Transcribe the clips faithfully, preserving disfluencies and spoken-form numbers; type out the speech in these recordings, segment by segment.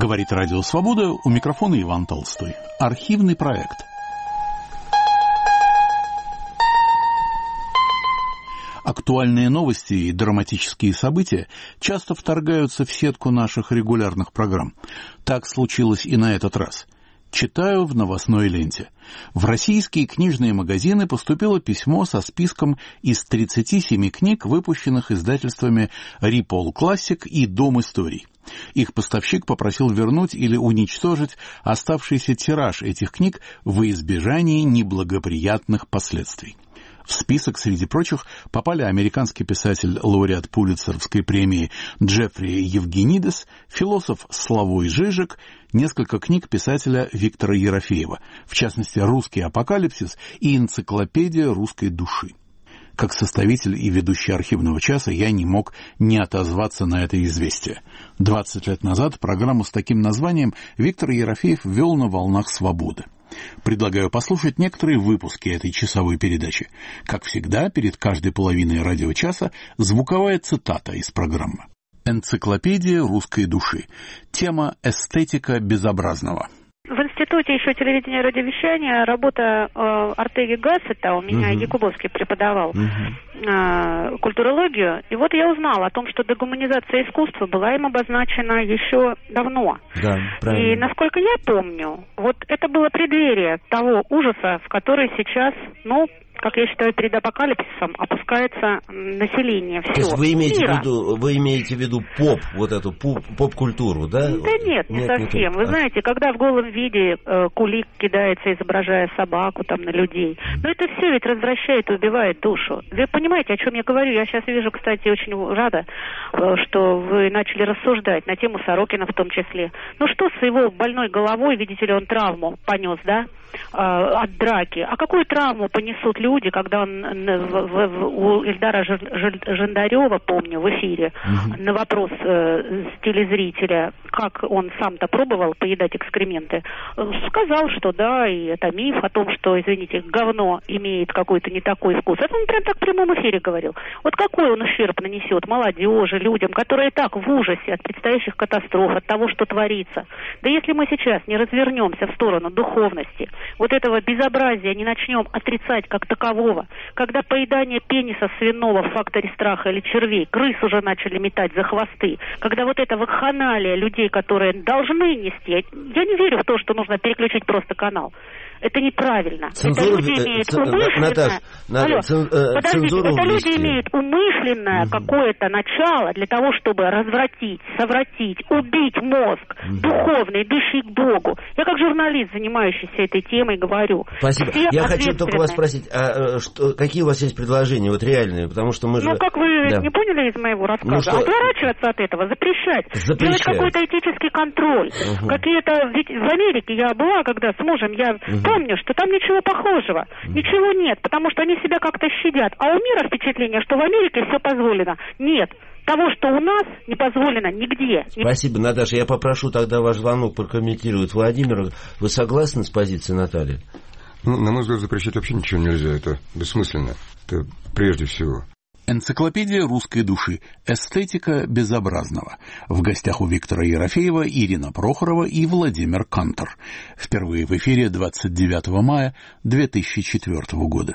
Говорит Радио Свобода, у микрофона Иван Толстой. Архивный проект. Актуальные новости и драматические события часто вторгаются в сетку наших регулярных программ. Так случилось и на этот раз. Читаю в новостной ленте. В российские книжные магазины поступило письмо со списком из тридцати семи книг, выпущенных издательствами Рипол Классик и Дом историй. Их поставщик попросил вернуть или уничтожить оставшийся тираж этих книг во избежание неблагоприятных последствий. В список, среди прочих, попали американский писатель, лауреат Пулитцеровской премии Джеффри Евгенидес, философ Славой Жижик, несколько книг писателя Виктора Ерофеева, в частности «Русский апокалипсис» и «Энциклопедия русской души». Как составитель и ведущий архивного часа я не мог не отозваться на это известие. Двадцать лет назад программу с таким названием Виктор Ерофеев вел на волнах «Свободы». Предлагаю послушать некоторые выпуски этой часовой передачи. Как всегда, перед каждой половиной радиочаса звуковая цитата из программы. Энциклопедия русской души. Тема «Эстетика безобразного». В институте еще телевидения и радиовещания работа э, Артеги Гассета, у меня uh-huh. Якубовский преподавал uh-huh. э, культурологию, и вот я узнала о том, что дегуманизация искусства была им обозначена еще давно. Да, правильно. И насколько я помню, вот это было преддверие того ужаса, в который сейчас, ну, как я считаю, перед апокалипсисом опускается население всего. То есть вы имеете, мира. в виду, вы имеете в виду поп, вот эту поп, поп-культуру, да? Да нет, не нет, совсем. Нет. Вы знаете, когда в голом виде э, кулик кидается, изображая собаку там на людей, но это все ведь развращает и убивает душу. Вы понимаете, о чем я говорю? Я сейчас вижу, кстати, очень рада, э, что вы начали рассуждать на тему Сорокина в том числе. Ну что с его больной головой, видите ли, он травму понес, да? От драки. А какую травму понесут люди, когда он в, в, в, у Ильдара Жандарева, помню, в эфире, угу. на вопрос э, телезрителя, как он сам-то пробовал поедать экскременты, сказал, что да, и это миф о том, что, извините, говно имеет какой-то не такой вкус. Это он прям так в прямом эфире говорил. Вот какой он ущерб нанесет молодежи, людям, которые так в ужасе от предстоящих катастроф, от того, что творится. Да если мы сейчас не развернемся в сторону духовности, вот этого безобразия не начнем отрицать как такового, когда поедание пениса свиного в факторе страха или червей, крыс уже начали метать за хвосты, когда вот это вакханалия людей, которые должны нести, я не верю в то, что нужно переключить просто канал. Это неправильно. Цензура, это люди имеют ц... умышленное... Наташ, Наташ, цен... Подождите, это люди ввести. имеют умышленное угу. какое-то начало для того, чтобы развратить, совратить, убить мозг, угу. духовный, идущий к Богу. Я как журналист, занимающийся этой темой, говорю. Спасибо. Я хочу только вас спросить, а что, какие у вас есть предложения, вот реальные, потому что мы же... Ну, как вы да. не поняли из моего рассказа, ну, что... отворачиваться от этого, запрещать, делать какой-то этический контроль. Угу. Какие-то... Ведь в Америке я была, когда с мужем, я... Угу. помню, что там ничего похожего, mm. ничего нет, потому что они себя как-то щадят. А у мира впечатление, что в Америке все позволено. Нет, того, что у нас, не позволено нигде. Спасибо, Наташа. Я попрошу тогда ваш звонок прокомментировать Владимира. Вы согласны с позицией Натальи? Ну, на мой взгляд, запрещать вообще ничего нельзя. Это бессмысленно. Это прежде всего. Энциклопедия русской души. Эстетика безобразного. В гостях у Виктора Ерофеева Ирина Прохорова и Владимир Кантор. Впервые в эфире двадцать девятого мая две тысячи четвёртого года.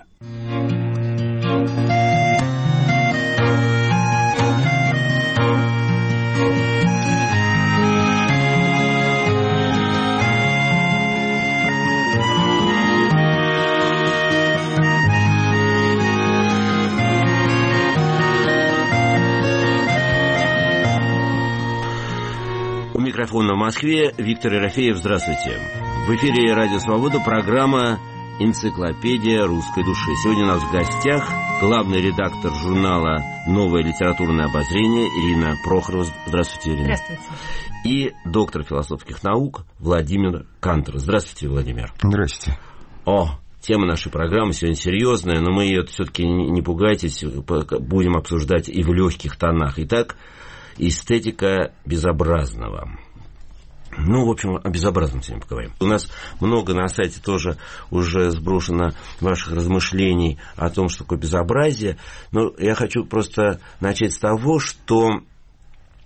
Микрофон в Москве. Виктор Ерофеев, здравствуйте. В эфире Радио Свобода, программа «Энциклопедия русской души». Сегодня у нас в гостях главный редактор журнала «Новое литературное обозрение» Ирина Прохорова. Здравствуйте, Ирина. Здравствуйте. И доктор философских наук Владимир Кантор. Здравствуйте, Владимир. Здравствуйте. О, тема нашей программы сегодня серьезная, но мы ее все-таки, не пугайтесь, будем обсуждать и в легких тонах. Итак, эстетика безобразного. Ну, в общем, о безобразном сегодня поговорим. У нас много на сайте тоже уже сброшено ваших размышлений о том, что такое безобразие. Но я хочу просто начать с того, что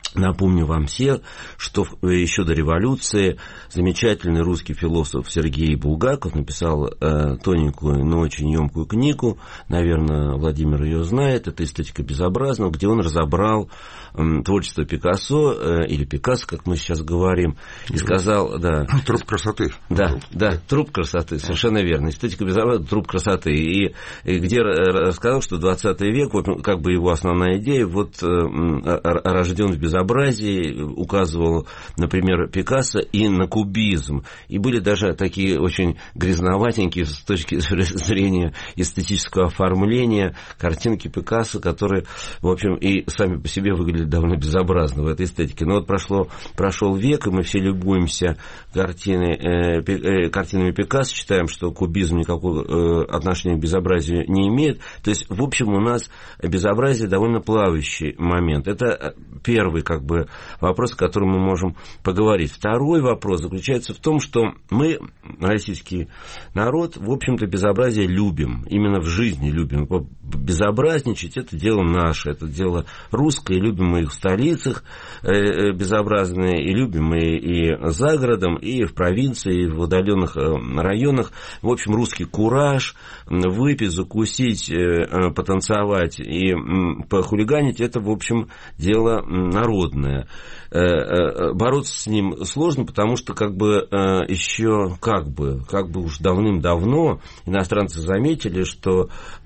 Напомню вам все, что еще до революции замечательный русский философ Сергей Булгаков написал э, тоненькую, но очень емкую книгу, наверное, Владимир ее знает, это «Эстетика безобразного», где он разобрал э, творчество Пикассо, э, или Пикассо, как мы сейчас говорим, и сказал, да... Труп красоты. Да, да, труп красоты, совершенно верно. «Эстетика безобразного», труп красоты. И, и где рассказал, что двадцатый век, вот как бы его основная идея, вот э, рожден в безобразии, указывал, например, Пикассо и на кубизм. И были даже такие очень грязноватенькие с точки зрения эстетического оформления картинки Пикассо, которые, в общем, и сами по себе выглядели довольно безобразно в этой эстетике. Но вот прошло, прошел век, и мы все любуемся картины, э, э, картинами Пикассо, считаем, что кубизм никакого э, отношения к безобразию не имеет. То есть, в общем, у нас безобразие довольно плавающий момент. Это первый, как бы, вопрос, о котором мы можем поговорить. Второй вопрос заключается в том, что мы, российский народ, в общем-то, безобразие любим. Именно в жизни любим. Безобразничать – это дело наше, это дело русское. И любим мы и в столицах безобразные, и любим мы и за городом, и в провинции, и в удаленных районах. В общем, русский кураж, выпить, закусить, потанцевать и похулиганить – это, в общем, дело народное. Бороться с ним сложно, потому что как бы еще как бы, как бы уж давным-давно иностранцы заметили, что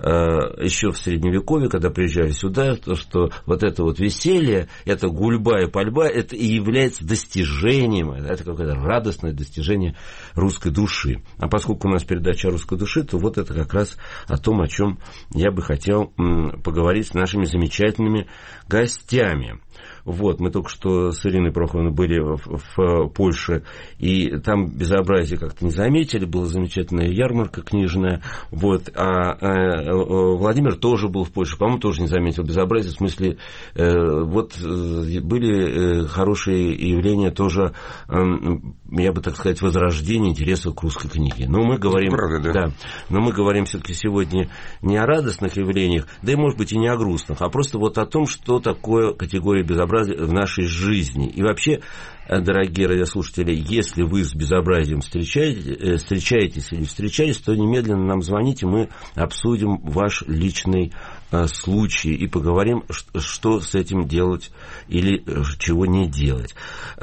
еще в Средневековье, когда приезжали сюда, то, что вот это вот веселье, это гульба и пальба, это и является достижением, это какое-то радостное достижение русской души. А поскольку у нас передача о русской душе, то вот это как раз о том, о чем я бы хотел поговорить с нашими замечательными гостями. Вот, мы только что с Ириной Прохоровной были в, в Польше, и там безобразие как-то не заметили, была замечательная ярмарка книжная, вот, а, а Владимир тоже был в Польше, по-моему, тоже не заметил безобразие, в смысле, э, вот, были э, хорошие явления тоже, э, я бы так сказать, возрождения интереса к русской книге. Но мы говорим, правда, да. Да, но мы говорим все-таки сегодня не о радостных явлениях, да и, может быть, и не о грустных, а просто вот о том, что такое категория безобразия в нашей жизни. И вообще, дорогие радиослушатели, если вы с безобразием встречаетесь, встречаетесь или встречаетесь, то немедленно нам звоните, мы обсудим ваш личный случай и поговорим, что с этим делать или чего не делать.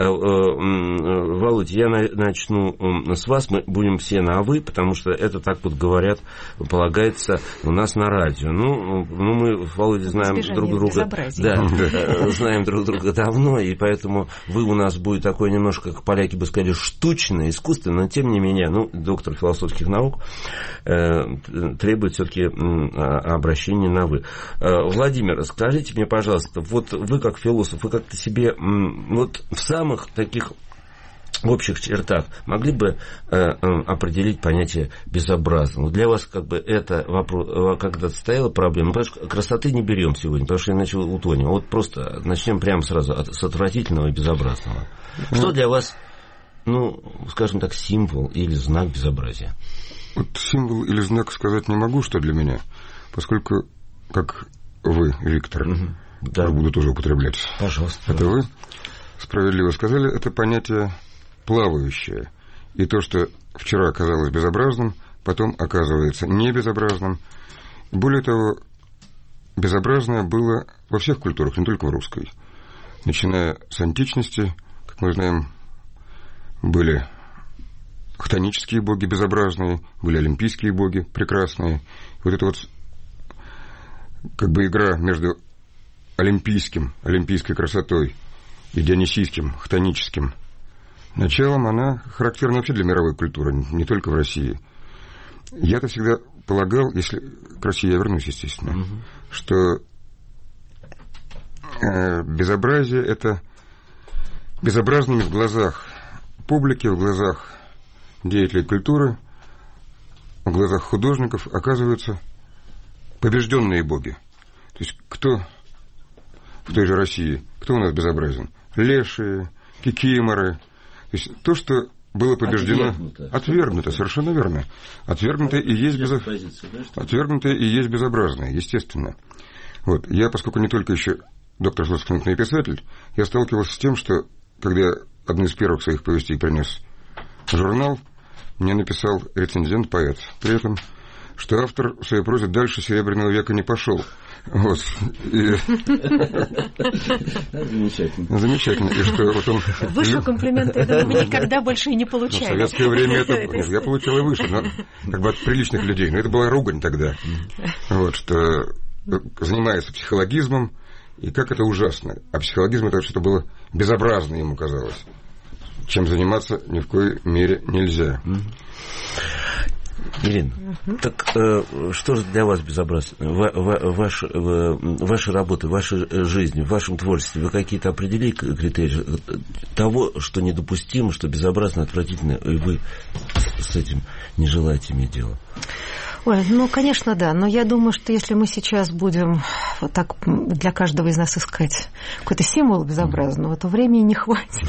Володя, я начну с вас, мы будем все на «вы», потому что это, так вот говорят, полагается у нас на радио. Ну, ну мы, Володя, знаем друг друга, да, знаем друг друга давно, и поэтому вы у нас будет такой немножко, как поляки бы сказали, штучное, искусственное, но тем не менее, ну, доктор философских наук э, требует все-таки обращения на «вы». Владимир, скажите мне, пожалуйста, вот вы как философ, вы как-то себе вот в самых таких в общих чертах могли бы э, определить понятие безобразного? Для вас как бы это вопрос, когда-то стояла проблема, потому что красоты не берем сегодня, потому что иначе утонем. Вот просто начнем прямо сразу от, с отвратительного и безобразного. Mm-hmm. Что для вас, ну, скажем так, символ или знак безобразия? Вот символ или знак сказать не могу, что для меня, поскольку, как вы, Виктор, mm-hmm. да. буду тоже употреблять. Пожалуйста. Это вы справедливо сказали, это понятие плавающее. И то, что вчера оказалось безобразным, потом оказывается не безобразным. Более того, безобразное было во всех культурах, не только в русской. Начиная с античности, как мы знаем, были хтонические боги безобразные, были олимпийские боги прекрасные. Вот это вот как бы игра между олимпийским, олимпийской красотой и дионисийским, хтоническим началом, она характерна вообще для мировой культуры, не только в России. Я-то всегда полагал, если к России я вернусь, естественно, угу. что э, безобразие – это безобразными в глазах публики, в глазах деятелей культуры, в глазах художников оказываются побежденные боги. То есть кто в той же России, кто у нас безобразен? Лешие, кикиморы. То есть то, что было побеждено, отвергнуто, отвергнуто совершенно верно. Отвергнуто и есть, безо... отвергнуто и есть безобразное, естественно. Вот. Я, поскольку не только еще доктор философии и писатель, я сталкивался с тем, что когда я одну из первых своих повестей принес в журнал, мне написал рецензент-поэт. При этом, что автор в своей прозе дальше Серебряного века не пошел. Вот. И... Замечательно. Замечательно. И что вот он... Выше комплименты, я думаю, мы никогда больше и не получали. В советское время это... Я получал и выше, но как бы от приличных людей. Но это была ругань тогда. Вот, что занимается психологизмом, и как это ужасно. А психологизм это что-то было безобразно, ему казалось. Чем заниматься ни в коей мере нельзя. Ирина, угу. так э, что же для вас безобразно? Ва- ва- ваш, ва- ваша работа, ваша жизнь, в вашем творчестве, вы какие-то определили критерии того, что недопустимо, что безобразно, отвратительно, и вы с этим не желаете иметь дело? Ой, ну, конечно, да. Но я думаю, что если мы сейчас будем вот так для каждого из нас искать какой-то символ безобразного, то времени не хватит.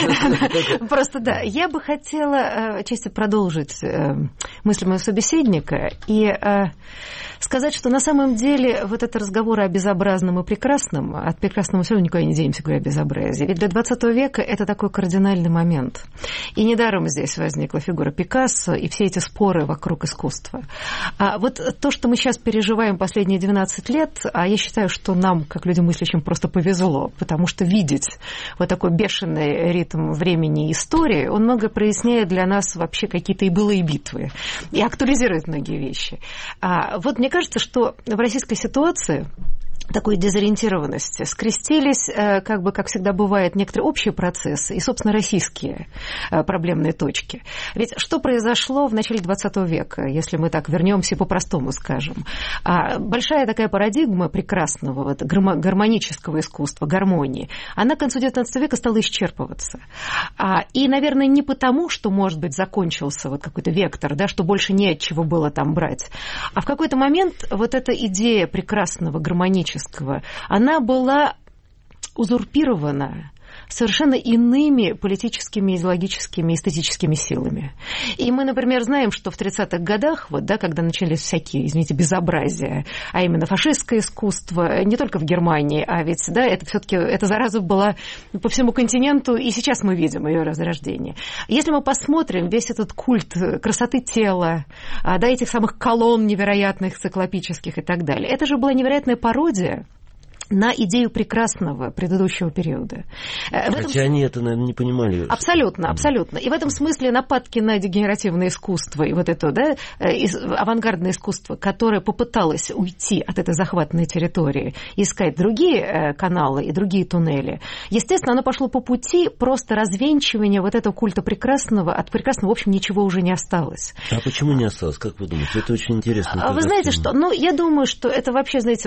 Просто да. Я бы хотела отчасти продолжить мысль моего собеседника и сказать, что на самом деле вот это разговор о безобразном и прекрасном, от прекрасного все равно никуда не денемся, говоря о безобразии. Ведь для двадцатого века это такой кардинальный момент. И недаром здесь возникла фигура Пикассо и все эти споры вокруг искусства. А вот то, что мы сейчас переживаем последние двенадцать лет, а я считаю, что нам, как людям мыслящим, просто повезло, потому что видеть вот такой бешеный ритм времени и истории, он много проясняет для нас вообще какие-то и былые битвы, и актуализирует многие вещи. А вот мне кажется, что в российской ситуации такой дезориентированности скрестились, как бы, как всегда бывает, некоторые общие процессы и, собственно, российские проблемные точки. Ведь что произошло в начале двадцатого века, если мы так вернемся и по-простому скажем? Большая такая парадигма прекрасного, вот, гармонического искусства, гармонии, она к концу девятнадцатого века стала исчерпываться. И, наверное, не потому, что, может быть, закончился вот какой-то вектор, да, что больше не от чего было там брать, а в какой-то момент вот эта идея прекрасного, гармонического, она была узурпирована совершенно иными политическими, идеологическими, эстетическими силами. И мы, например, знаем, что в тридцатых годах, вот, да, когда начались всякие, извините, безобразия, а именно фашистское искусство, не только в Германии, а ведь, да, это все-таки, эта зараза была по всему континенту, и сейчас мы видим ее разрождение. Если мы посмотрим весь этот культ красоты тела, да, этих самых колонн невероятных, циклопических и так далее, это же была невероятная пародия на идею прекрасного предыдущего периода. Хотя этом... они это, наверное, не понимали. Абсолютно, абсолютно. И в этом смысле нападки на дегенеративное искусство и вот это, да, авангардное искусство, которое попыталось уйти от этой захватной территории, искать другие каналы и другие туннели, естественно, оно пошло по пути просто развенчивания вот этого культа прекрасного. От прекрасного, в общем, ничего уже не осталось. А почему не осталось? Как вы думаете? Это очень интересно. Вы знаете что? Ну, я думаю, что это вообще, знаете,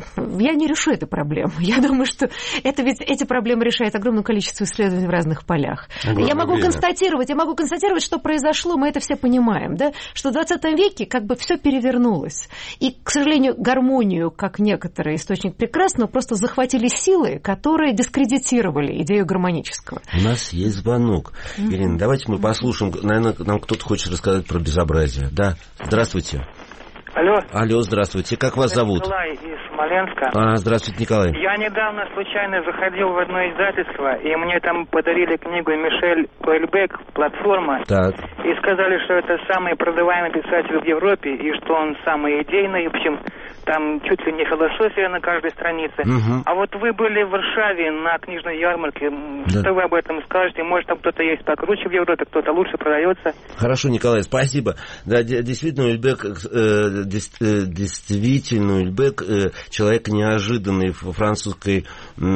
я не решу это проблем. Я думаю, что это ведь эти проблемы решает огромное количество исследований в разных полях. Огромное я могу время. констатировать, я могу констатировать, что произошло, мы это все понимаем, да, что в двадцатом веке как бы все перевернулось. И, к сожалению, гармонию, как некоторый источник прекрасного, просто захватили силы, которые дискредитировали идею гармонического. У нас есть звонок. Mm-hmm. Ирина, давайте мы послушаем. Наверное, нам кто-то хочет рассказать про безобразие. Да, здравствуйте. Алло. Алло, здравствуйте. Как вас зовут? Николай из Смоленска. А, здравствуйте, Николай. Я недавно случайно заходил в одно издательство, и мне там подарили книгу Мишель Уэльбек «Платформа». Так. И сказали, что это самый продаваемый писатель в Европе, и что он самый идейный. В общем, там чуть ли не философия на каждой странице. Угу. А вот вы были в Варшаве на книжной ярмарке. Да. Что вы об этом скажете? Может, там кто-то есть покруче в Европе, кто-то лучше продается? Хорошо, Николай, спасибо. Да, действительно, Уэльбек... Э, действительно, Уэльбек человек неожиданный в французской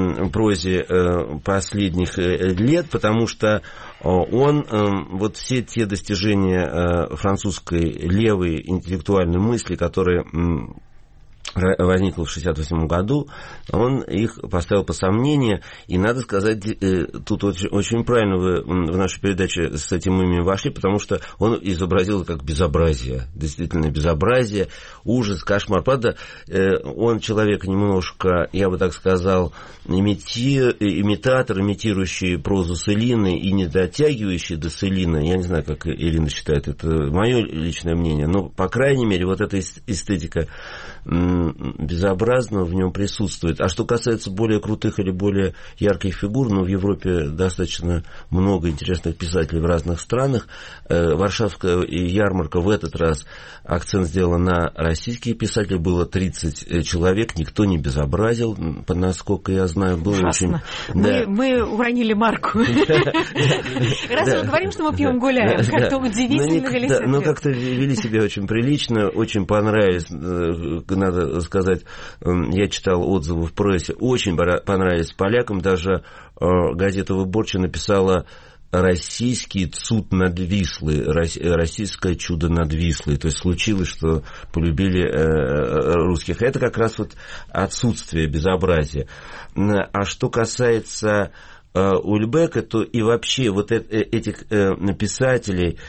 прозе последних лет, потому что он вот все те достижения французской левой интеллектуальной мысли, которые возникла в шестьдесят восьмом году, он их поставил под сомнение. И надо сказать, тут очень, очень правильно вы в нашу передачу с этим именем вошли, потому что он изобразил как безобразие, действительно безобразие, ужас, кошмар. Правда, он человек немножко, я бы так сказал, имити... имитатор, имитирующий прозу Селины и не дотягивающий до Селины. Я не знаю, как Ирина считает, это мое личное мнение, но, по крайней мере, вот эта эстетика безобразного в нем присутствует. А что касается более крутых или более ярких фигур, ну, в Европе достаточно много интересных писателей в разных странах. Варшавская ярмарка в этот раз акцент сделала на российские писатели. Было тридцать человек, никто не безобразил, насколько я знаю. Было ужасно. Очень... Мы, да. мы уронили марку. Раз мы говорим, что мы пьем гуляем, как-то удивительно вели себя. Ну, как-то вели себя очень прилично, очень понравились, надо сказать, я читал отзывы в прессе, очень понравились полякам, даже газета «Выборча» написала «Российский цуд над Вислой», «Российское чудо над Вислой». То есть случилось, что полюбили русских. Это как раз вот отсутствие безобразия. А что касается Ульбека, то и вообще вот этих писателей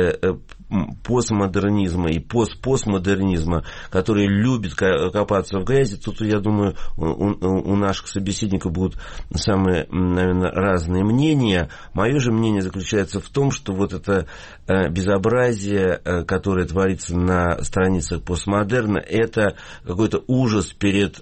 постмодернизма и постпостмодернизма, которые любят копаться в грязи, тут, я думаю, у, у наших собеседников будут самые, наверное, разные мнения. Мое же мнение заключается в том, что вот это безобразие, которое творится на страницах постмодерна, это какой-то ужас перед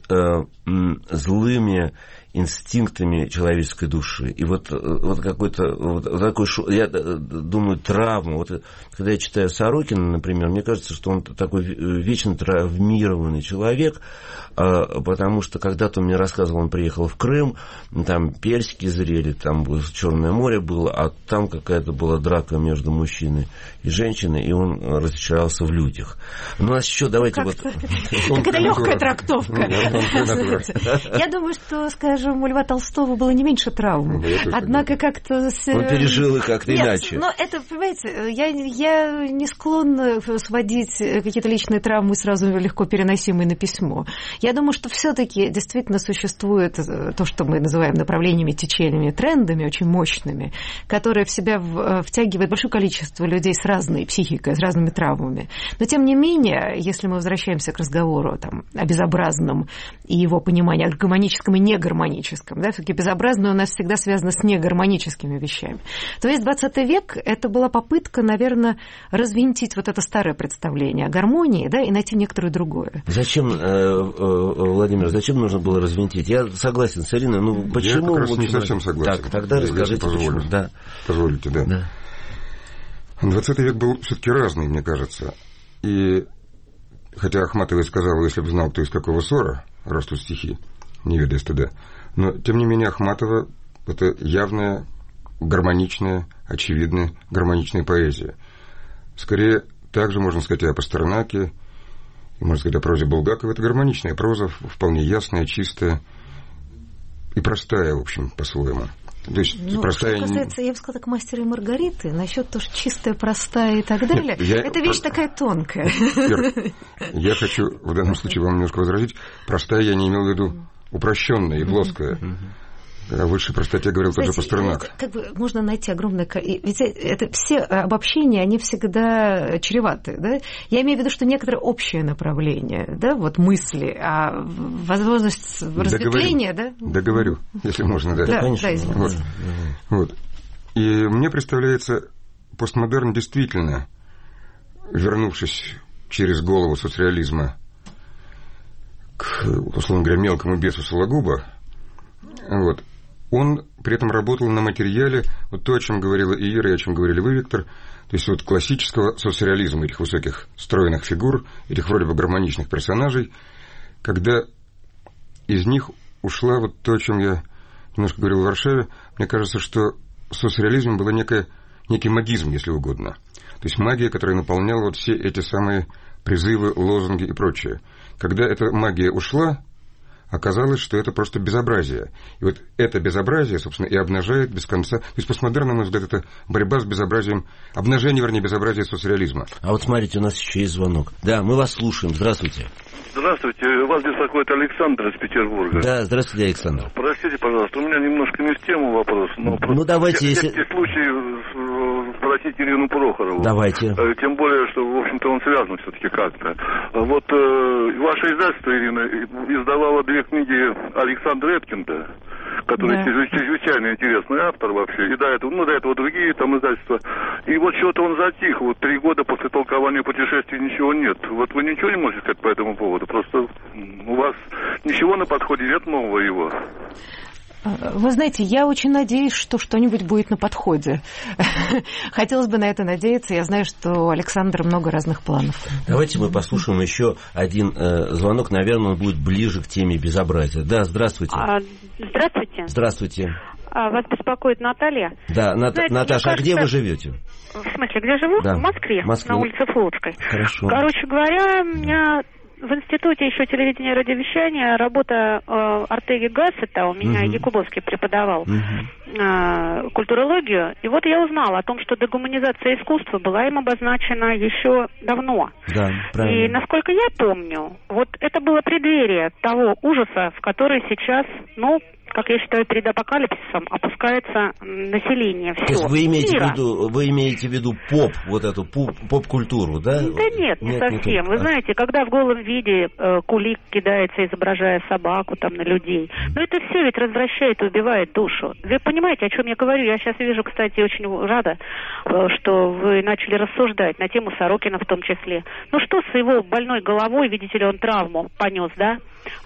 злыми инстинктами человеческой души. И вот, вот какой-то вот такой, я думаю, травма. Вот, когда я читаю Сорокина, например, мне кажется, что он такой вечно травмированный человек, потому что когда-то он мне рассказывал, он приехал в Крым, там персики зрели, там Черное море было, а там какая-то была драка между мужчиной и женщиной, и он разочаровался в людях. Ну, а еще давайте вот... Какая-то легкая трактовка. Я думаю, что, скажем, у Льва Толстого было не меньше травм. Однако как-то... Он пережил их как-то иначе. Но это, понимаете, я, я не склонна сводить какие-то личные травмы сразу легко переносимые на письмо. Я думаю, что все-таки действительно существует то, что мы называем направлениями, течениями, трендами очень мощными, которые в себя втягивают большое количество людей с разной психикой, с разными травмами. Но, тем не менее, если мы возвращаемся к разговору там, о безобразном и его понимании, о гармоническом и негармоническом, да, все-таки безобразное у нас всегда связано с негармоническими вещами, то весь двадцатый век это была попытка, наверное, развинтить вот это старое представление о гармонии, да, и найти некоторое другое. Зачем, Владимир, зачем нужно было развинтить? Я согласен с Ириной, ну почему? Я как раз не совсем согласен. Так, тогда расскажите, почему. Да. Позволите, да. да. двадцатый век был все-таки разный, мне кажется. И хотя Ахматова и сказала, если бы знал, кто из какого ссора растут стихи, не ведая стыда, но, тем не менее, Ахматова – это явная, гармоничная, очевидная, гармоничная поэзия. Скорее, также можно сказать и о Пастернаке, и можно сказать о прозе Булгакова. Это гармоничная проза, вполне ясная, чистая и простая, в общем, по-своему. То есть, ну, простая... Что касается, я бы сказала, так «Мастера и Маргариты», насчет того, что чистая, простая и так далее, Нет, я... это вещь Про... такая тонкая. Ир, я хочу в данном случае вам немножко возразить. Простая я не имел в виду упрощенная и плоская. О высшей простоте говорил тот же Пастернак. Как бы можно найти огромное... Ведь это все обобщения, они всегда чреваты. Да? Я имею в виду, что некоторое общее направление, да, вот мысли, а возможность разветвления... Да? Договорю, если можно. Да, да, конечно. Да, вот. Вот. И мне представляется, постмодерн действительно, вернувшись через голову соцреализма к, условно говоря, мелкому бесу Сологуба, вот, он при этом работал на материале, вот то, о чем говорила и Ира, и о чем говорили вы, Виктор, то есть вот классического соцреализма, этих высоких стройных фигур, этих вроде бы гармоничных персонажей, когда из них ушла вот то, о чем я немножко говорил в Варшаве, мне кажется, что соцреализм был некое, некий магизм, если угодно. То есть магия, которая наполняла вот все эти самые призывы, лозунги и прочее. Когда эта магия ушла, оказалось, что это просто безобразие. И вот это безобразие, собственно, и обнажает без конца... То есть постмодерн, на мой взгляд, это борьба с безобразием, обнажение, вернее, безобразия соцреализма. А вот смотрите, у нас еще есть звонок. Да, мы вас слушаем. Здравствуйте. Здравствуйте, вас беспокоит Александр из Петербурга. Да, здравствуйте, Александр. Простите, пожалуйста, у меня немножко не в тему вопрос. Но ну, давайте, если... В случае спросить Ирину Прохорову. Давайте. Тем более, что, в общем-то, он связан все-таки как-то. Вот э, ваше издательство, Ирина, издавало две книги Александра Эткинда, который Да. чрезвычайно интересный автор вообще, и до этого, ну, до этого другие там издательства. И вот что-то он затих, вот три года после толкования путешествий ничего нет. Вот вы ничего не можете сказать по этому поводу? Просто у вас ничего на подходе нет нового его? Вы знаете, я очень надеюсь, что что-нибудь будет на подходе. Хотелось бы на это надеяться. Я знаю, что у Александра много разных планов. Давайте мы послушаем еще один э, звонок. Наверное, он будет ближе к теме безобразия. Да, здравствуйте. А, здравствуйте. Здравствуйте. А, вас беспокоит Наталья. Да, Нат- Знаете, Наташа, мне а где кажется- вы живете? В смысле, где живу? Да. В Москве, В Москве. на улице Флотской. Хорошо. Короче говоря, у меня в институте еще телевидения и радиовещания работа э, Артеги Гассета, у меня Мгм. Якубовский преподавал Мгм. э, культурологию, и вот я узнала о том, что дегуманизация искусства была им обозначена еще давно. Да, И, правильно. насколько я помню, вот это было преддверие того ужаса, в который сейчас, ну, как я считаю, перед апокалипсисом опускается население То есть всего вы имеете, в мира. виду, вы имеете в виду поп, вот эту поп- поп-культуру, да? Да нет, не совсем. то- Вы а, знаете, когда в голом виде э, Кулик кидается, изображая собаку там на людей, но это все ведь развращает и убивает душу. Вы понимаете, о чем я говорю? Я сейчас вижу, кстати, очень рада, э, что вы начали рассуждать на тему Сорокина в том числе. Ну что с его больной головой, видите ли, он травму понес, да?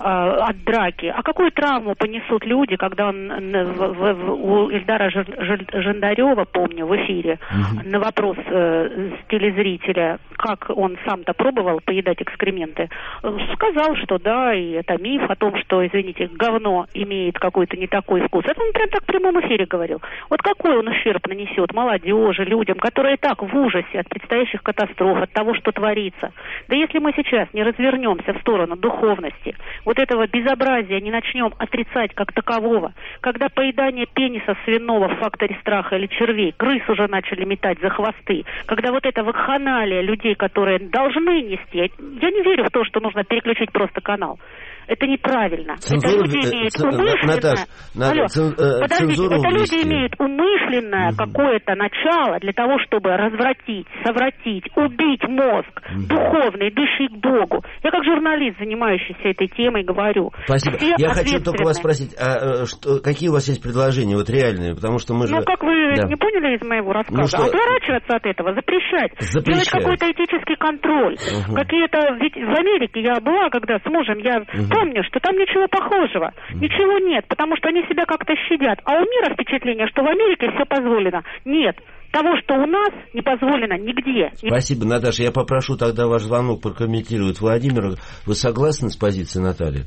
От драки. А какую травму понесут люди, когда он в, в, в, у Ильдара Жандарева, помню, в эфире, угу. на вопрос э, телезрителя, как он сам-то пробовал поедать экскременты, сказал, что да, и это миф о том, что, извините, говно имеет какой-то не такой вкус. Это он прям так в прямом эфире говорил. Вот какой он ущерб нанесет молодежи, людям, которые так в ужасе от предстоящих катастроф, от того, что творится. Да если мы сейчас не развернемся в сторону духовности, вот этого безобразия не начнем отрицать как такового, когда поедание пениса свиного в факторе страха или червей, крыс уже начали метать за хвосты, когда вот это вакханалия людей, которые должны нести, я не верю в то, что нужно переключить просто канал. Это неправильно. Цензуру, это люди э, имеют ц... умышленное... Наташ, Алло, цен... э, подождите, это люди ввести. имеют умышленное угу. какое-то начало для того, чтобы развратить, совратить, убить мозг, угу. духовный, идущий к Богу. Я как журналист, занимающийся этой темой, говорю. Спасибо. Все Я хочу только вас спросить, а что, какие у вас есть предложения, вот реальные, потому что мы же... Ну, как вы да. не поняли из моего рассказа, ну, что... отворачиваться от этого, запрещать, запрещать. делать какой-то этический контроль. Угу. Какие-то... Ведь в Америке я была, когда с мужем, я угу. помню, что там ничего похожего, угу. ничего нет, потому что они себя как-то щадят. А у мира впечатление, что в Америке все позволено. Нет. Того, что у нас, не позволено нигде. Спасибо, Наташа. Я попрошу тогда ваш звонок прокомментировать Владимира. Вы согласны с позицией Натальи?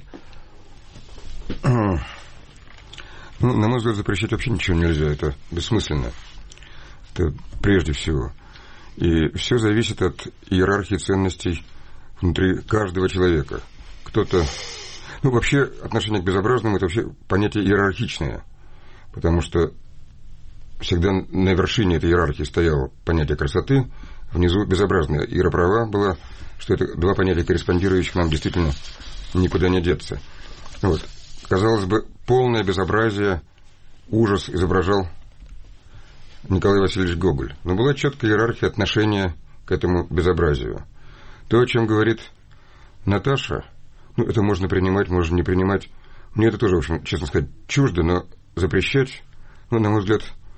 Ну, на мой взгляд, запрещать вообще ничего нельзя. Это бессмысленно. Это прежде всего. И все зависит от иерархии ценностей внутри каждого человека. Кто-то... Ну, вообще, отношение к безобразному – это вообще понятие иерархичное. Потому что всегда на вершине этой иерархии стояло понятие красоты, внизу безобразное. Ира права была, что это два понятия, корреспондирующих нам действительно никуда не деться. Вот. Казалось бы, полное безобразие, ужас изображал Николай Васильевич Гоголь. Но была четкая иерархия отношения к этому безобразию. То, о чем говорит Наташа, ну, это можно принимать, можно не принимать. Мне это тоже, в общем, честно сказать, чуждо, но запрещать, ну, на мой взгляд,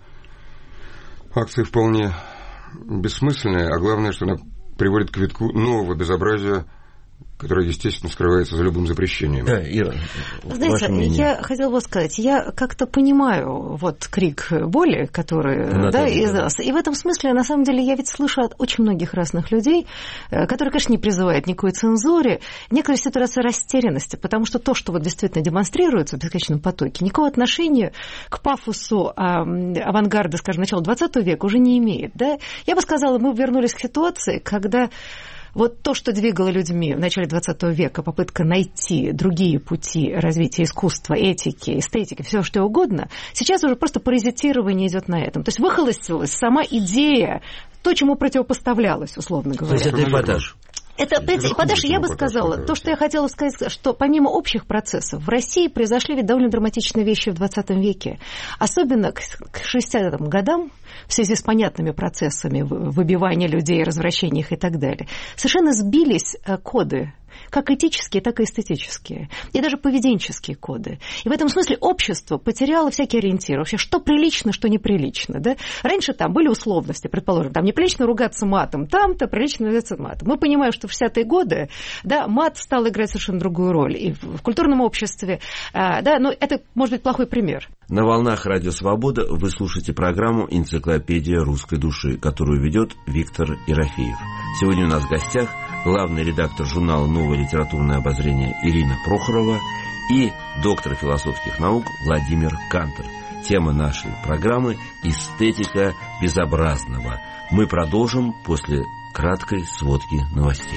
акция вполне бессмысленная, а главное, что она приводит к витку нового безобразия, которое, естественно, скрывается за любым запрещением. Да, Ира, знаете, я хотела бы сказать, я как-то понимаю вот крик боли, который ну, да, из нас. И в этом смысле, на самом деле, я ведь слышу от очень многих разных людей, которые, конечно, не призывают никакой цензуре, некоторой ситуации растерянности, потому что то, что вот действительно демонстрируется в бесконечном потоке, никакого отношения к пафосу авангарда, скажем, начала двадцатого века уже не имеет. Да? Я бы сказала, мы вернулись к ситуации, когда вот то, что двигало людьми в начале двадцатого века, попытка найти другие пути развития искусства, этики, эстетики, все что угодно, сейчас уже просто паразитирование идет на этом. То есть выхолостилась сама идея, то, чему противопоставлялось, условно говоря. То есть это эпатаж. Это, эпатаж, я бы сказала, то, что я хотела сказать, что помимо общих процессов, в России произошли ведь довольно драматичные вещи в двадцатом веке. Особенно к шестидесятым годам, в связи с понятными процессами выбивания людей, развращения их и так далее, совершенно сбились коды как этические, так и эстетические, и даже поведенческие коды. И в этом смысле общество потеряло всякий ориентир. Вообще, что прилично, что неприлично. Да? Раньше там были условности, предположим, там неприлично ругаться матом, там-то прилично ругаться матом. Мы понимаем, что в шестидесятые годы, да, мат стал играть совершенно другую роль и в культурном обществе. Да, но это, может быть, плохой пример. На волнах Радио Свобода вы слушаете программу «Энциклопедия русской души», которую ведет Виктор Ерофеев. Сегодня у нас в гостях главный редактор журнала «Новое литературное обозрение» Ирина Прохорова и доктор философских наук Владимир Кантор. Тема нашей программы «Эстетика безобразного». Мы продолжим после краткой сводки новостей.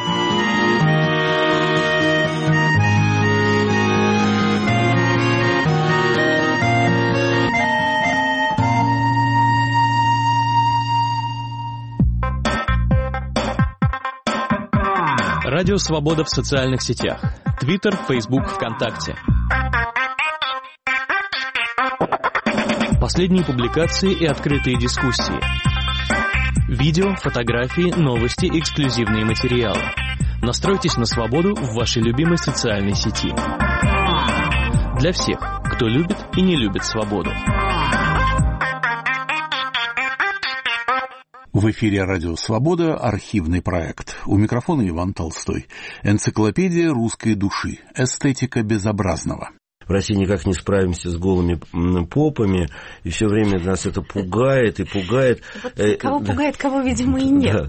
Радио «Свобода» в социальных сетях. Твиттер, Фейсбук, ВКонтакте. Последние публикации и открытые дискуссии. Видео, фотографии, новости, эксклюзивные материалы. Настройтесь на свободу в вашей любимой социальной сети. Для всех, кто любит и не любит свободу. В эфире «Радио Свобода» архивный проект. У микрофона Иван Толстой. Энциклопедия русской души. Эстетика безобразного. В России никак не справимся с голыми попами, и все время нас это пугает и пугает. Вот кого пугает, кого, видимо, и нет.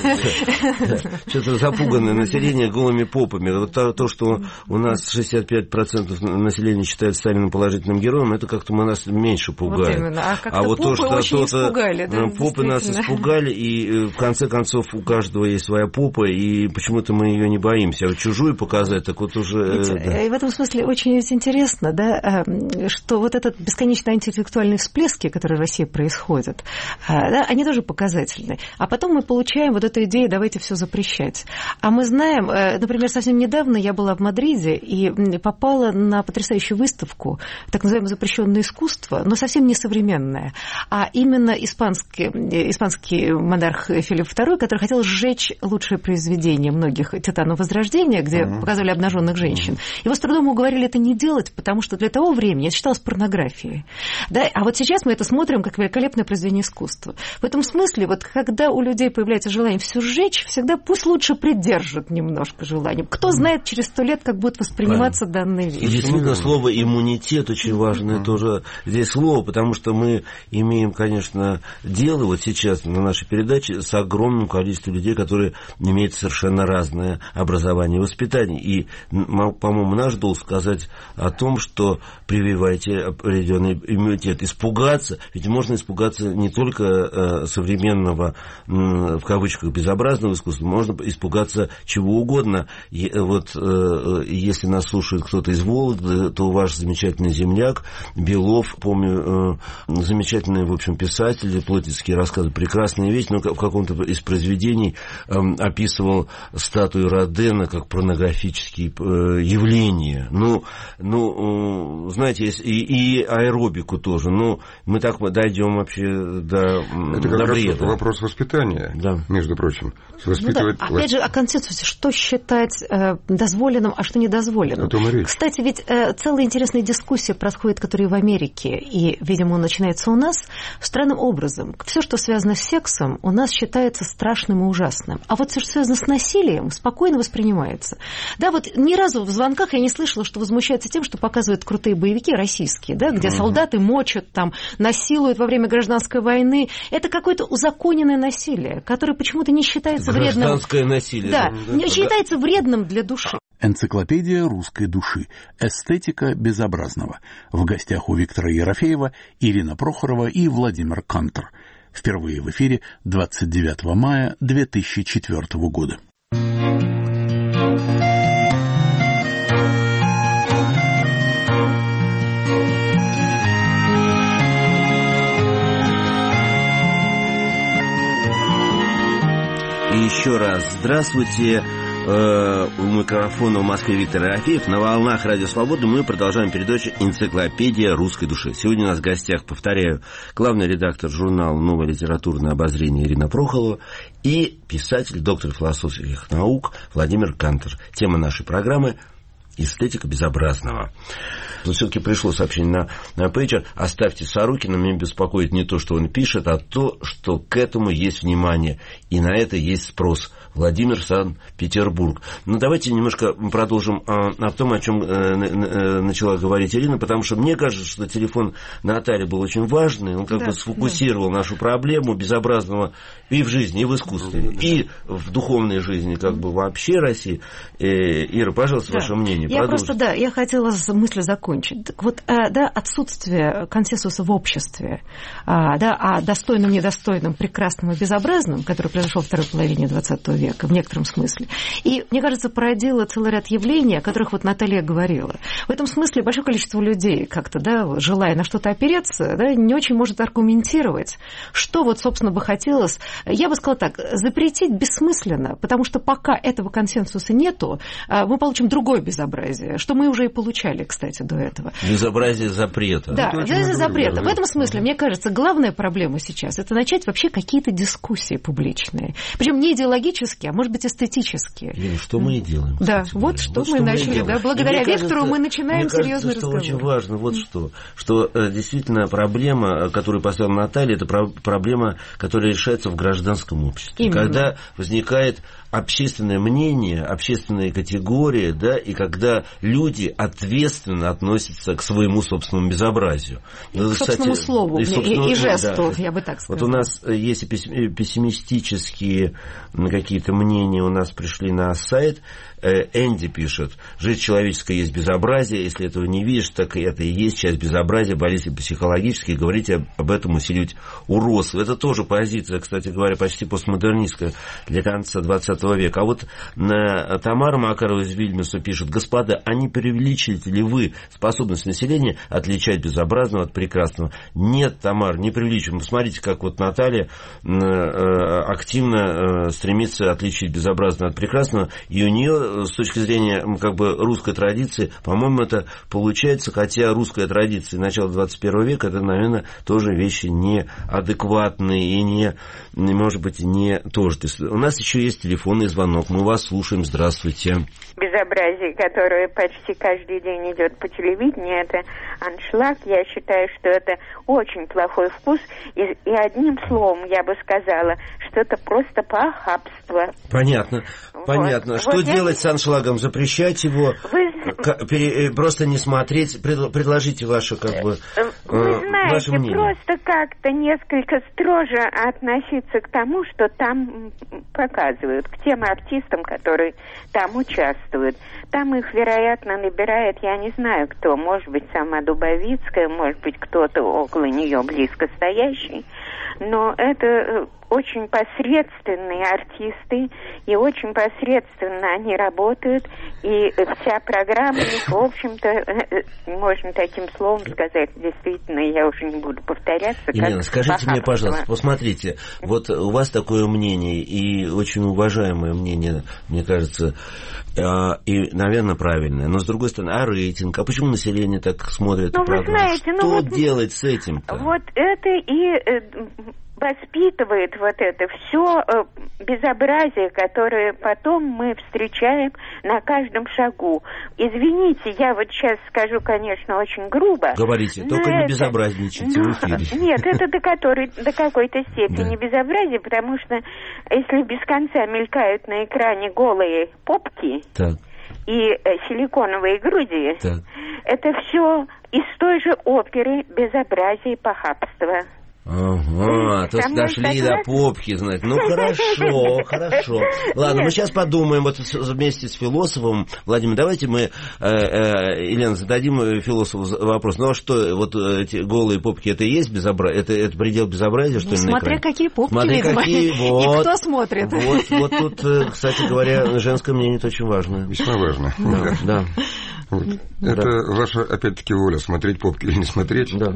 Что-то запуганное население голыми попами. Вот то, что у нас шестьдесят пять процентов населения считает Сталина положительным героем, это как-то мы нас меньше пугает. Вот именно. А как-то а вот попы то, что очень испугали. Да, попы нас испугали, и в конце концов у каждого есть своя попа, и почему-то мы ее не боимся. А вот чужую показать, так вот уже... И в этом смысле очень интересно, да, что вот этот бесконечно антиинтеллектуальные всплески, которые в России происходят, да, они тоже показательны. А потом мы получаем вот эту идею «давайте все запрещать». А мы знаем, например, совсем недавно я была в Мадриде и попала на потрясающую выставку, так называемое запрещенное искусство, но совсем не современное, а именно испанский, испанский монарх Филипп второй, который хотел сжечь лучшее произведение многих «Титанов Возрождения», где uh-huh. показывали обнаженных женщин. Его с трудом уговорили это не делать, потому что для того времени это считалось порнографией. Да? А вот сейчас мы это смотрим как великолепное произведение искусства. В этом смысле, вот когда у людей появляется желание все сжечь, всегда пусть лучше придержат немножко желанием. Кто знает через сто лет, как будет восприниматься Правильно. данная вещь. И действительно, слово «иммунитет» очень важное тоже здесь слово, потому что мы имеем, конечно, дело вот сейчас на нашей передаче с огромным количеством людей, которые имеют совершенно разное образование и воспитание. И, по-моему, наш долг сказать о том, что прививайте определенный иммунитет. Испугаться, ведь можно испугаться не только современного, в кавычках, безобразного искусства, можно испугаться чего угодно. И вот если нас слушает кто-то из Вологды, то ваш замечательный земляк Белов, помню, замечательный, в общем, писатель, плотницкие рассказы, прекрасная вещь, но в каком-то из произведений описывал статую Родена как порнографические явления. Ну, ну, знаете, и, и аэробику тоже. Ну, мы так дойдем вообще до, это как до раз бреда. Вопрос воспитания, да. Между прочим. Воспитывать... Ну, да. Опять же, о консенсусе, что считать э, дозволенным, а что недозволенным. Кстати, ведь э, целая интересная дискуссия происходит, которая в Америке, и, видимо, начинается у нас, странным образом. Все, что связано с сексом, у нас считается страшным и ужасным. А вот все, что связано с насилием, спокойно воспринимается. Да, вот ни разу в звонках я не слышала, что возмущается тем, что показывают крутые боевики российские, да, где uh-huh. солдаты мочат, там, насилуют во время гражданской войны. Это какое-то узаконенное насилие, которое почему-то не считается вредным. Гражданское насилие. Да, не считается вредным для души. Энциклопедия русской души. Эстетика безобразного. В гостях у Виктора Ерофеева Ирина Прохорова и Владимир Кантор. Впервые в эфире двадцать девятого мая две тысячи четвёртого года. И еще раз здравствуйте. Э, у микрофона в Москве Виктор Ерофеев. На волнах Радио Свобода мы продолжаем передачу «Энциклопедия русской души». Сегодня у нас в гостях, повторяю, главный редактор журнала «Новое литературное обозрение» Ирина Прохолова и писатель, доктор философских наук Владимир Кантор. Тема нашей программы — эстетика безобразного. Но все-таки пришло сообщение на, на пейджер. Оставьте Сорокина, меня беспокоит не то, что он пишет, а то, что к этому есть внимание. И на это есть спрос. Владимир, Санкт-Петербург. Ну, давайте немножко продолжим а, о том, о чем э, начала говорить Ирина, потому что мне кажется, что телефон Натальи был очень важный. Он как да, бы сфокусировал да. нашу проблему безобразного и в жизни, и в искусстве, да. и в духовной жизни, как бы вообще России. Э, Ира, пожалуйста, да. ваше мнение. Я Продолжим. просто, да, я хотела мысль закончить. Так вот, да, отсутствие консенсуса в обществе, да, о достойном, недостойном, прекрасном и безобразном, который произошел во второй половине двадцатого века, в некотором смысле. И, мне кажется, породило целый ряд явлений, о которых вот Наталья говорила. В этом смысле большое количество людей, как-то, да, желая на что-то опереться, да, не очень может аргументировать, что вот, собственно, бы хотелось. Я бы сказала так, запретить бессмысленно, потому что пока этого консенсуса нету, мы получим другое безобразие, что мы уже и получали, кстати, до этого. Безобразие запрета. Да, безобразие запрета. В этом смысле, мне кажется, главная проблема сейчас – это начать вообще какие-то дискуссии публичные. Причем не идеологические, а может быть эстетические. Ирина, что мы и делаем. Да, вот что вот мы что начали. Мы да, благодаря Виктору кажется, мы начинаем серьезный разговор. Мне кажется, что очень важно вот что, что действительно проблема, которую поставила Наталья, это проблема, которая решается в гражданском обществе. Именно. Когда возникает общественное мнение, общественные категории, да, и когда люди ответственно относятся к своему собственному безобразию. И к собственному кстати, слову, и, и, и жесту, да. я бы так сказала. Вот у нас есть пессимистические какие-то мнения, у нас пришли на сайт. Энди пишет: жизнь человеческая есть безобразие, если этого не видишь, так это и есть часть безобразия, болезни психологические, говорите об этом, усиливать уродство. Это тоже позиция, кстати говоря, почти постмодернистская для конца двадцатого века. А вот Тамара Макарова из Вильнюса пишет: господа, а не преувеличиваете ли вы способность населения отличать безобразного от прекрасного? Нет, Тамара, не преувеличиваем. Посмотрите, как вот Наталья активно стремится отличить безобразное от прекрасного, и у нее с точки зрения как бы русской традиции, по-моему, это получается, хотя русская традиция начала двадцать первого века, это, наверное, тоже вещи неадекватные и не, может быть, не тоже. У нас еще есть телефонный звонок, мы вас слушаем, здравствуйте. Безобразие, которое почти каждый день идет по телевидению, это аншлаг. Я считаю, что это очень плохой вкус, и, и одним словом я бы сказала, что это просто похабство. Понятно, вот. понятно. Что вот делать я... с аншлагом? Запрещать его? Вы... Просто не смотреть? Предложите ваше, как бы, Вы знаете, ваше мнение. Просто как-то несколько строже относиться к тому, что там показывают, к тем артистам, которые там участвуют. Там их, вероятно, набирает, я не знаю кто, может быть, сама Дубовицкая, может быть, кто-то около нее близко стоящий, но это очень посредственные артисты, и очень посредственно они работают, и вся программа, в общем-то, можно таким словом сказать, действительно, я уже не буду повторяться. Елена, скажите похабство. Мне, пожалуйста, посмотрите, вот у вас такое мнение, и очень уважаемое мнение, мне кажется, и, наверное, правильное, но, с другой стороны, а рейтинг, а почему население так смотрит ну, программу? Вы знаете, что ну, вот, делать с этим-то? Вот это и воспитывает вот это все безобразие, которое потом мы встречаем на каждом шагу. Извините, я вот сейчас скажу, конечно, очень грубо. Говорите, только это... не безобразничайте ну, в эфире. Нет, это до, которой, до какой-то степени да. безобразие, потому что если без конца мелькают на экране голые попки так. и э, силиконовые груди, так. это все из той же оперы безобразия и похабства. Ага, то есть дошли до попки, знаете. Ну, хорошо, хорошо. Ладно, мы сейчас подумаем вот вместе с философом. Владимир, давайте мы, э, э, Елена, зададим философу вопрос. Ну, а что, вот эти голые попки, это и есть безобразие? Это, это предел безобразия, что ну, ли, на экране? Смотря какие попки, смотря видимо. Какие, вот, и кто смотрит. Вот, вот тут, кстати говоря, женское мнение это очень важно. Весьма важно. Да, да. Вот. Это да. ваша, опять-таки, воля, смотреть попки или не смотреть. Да.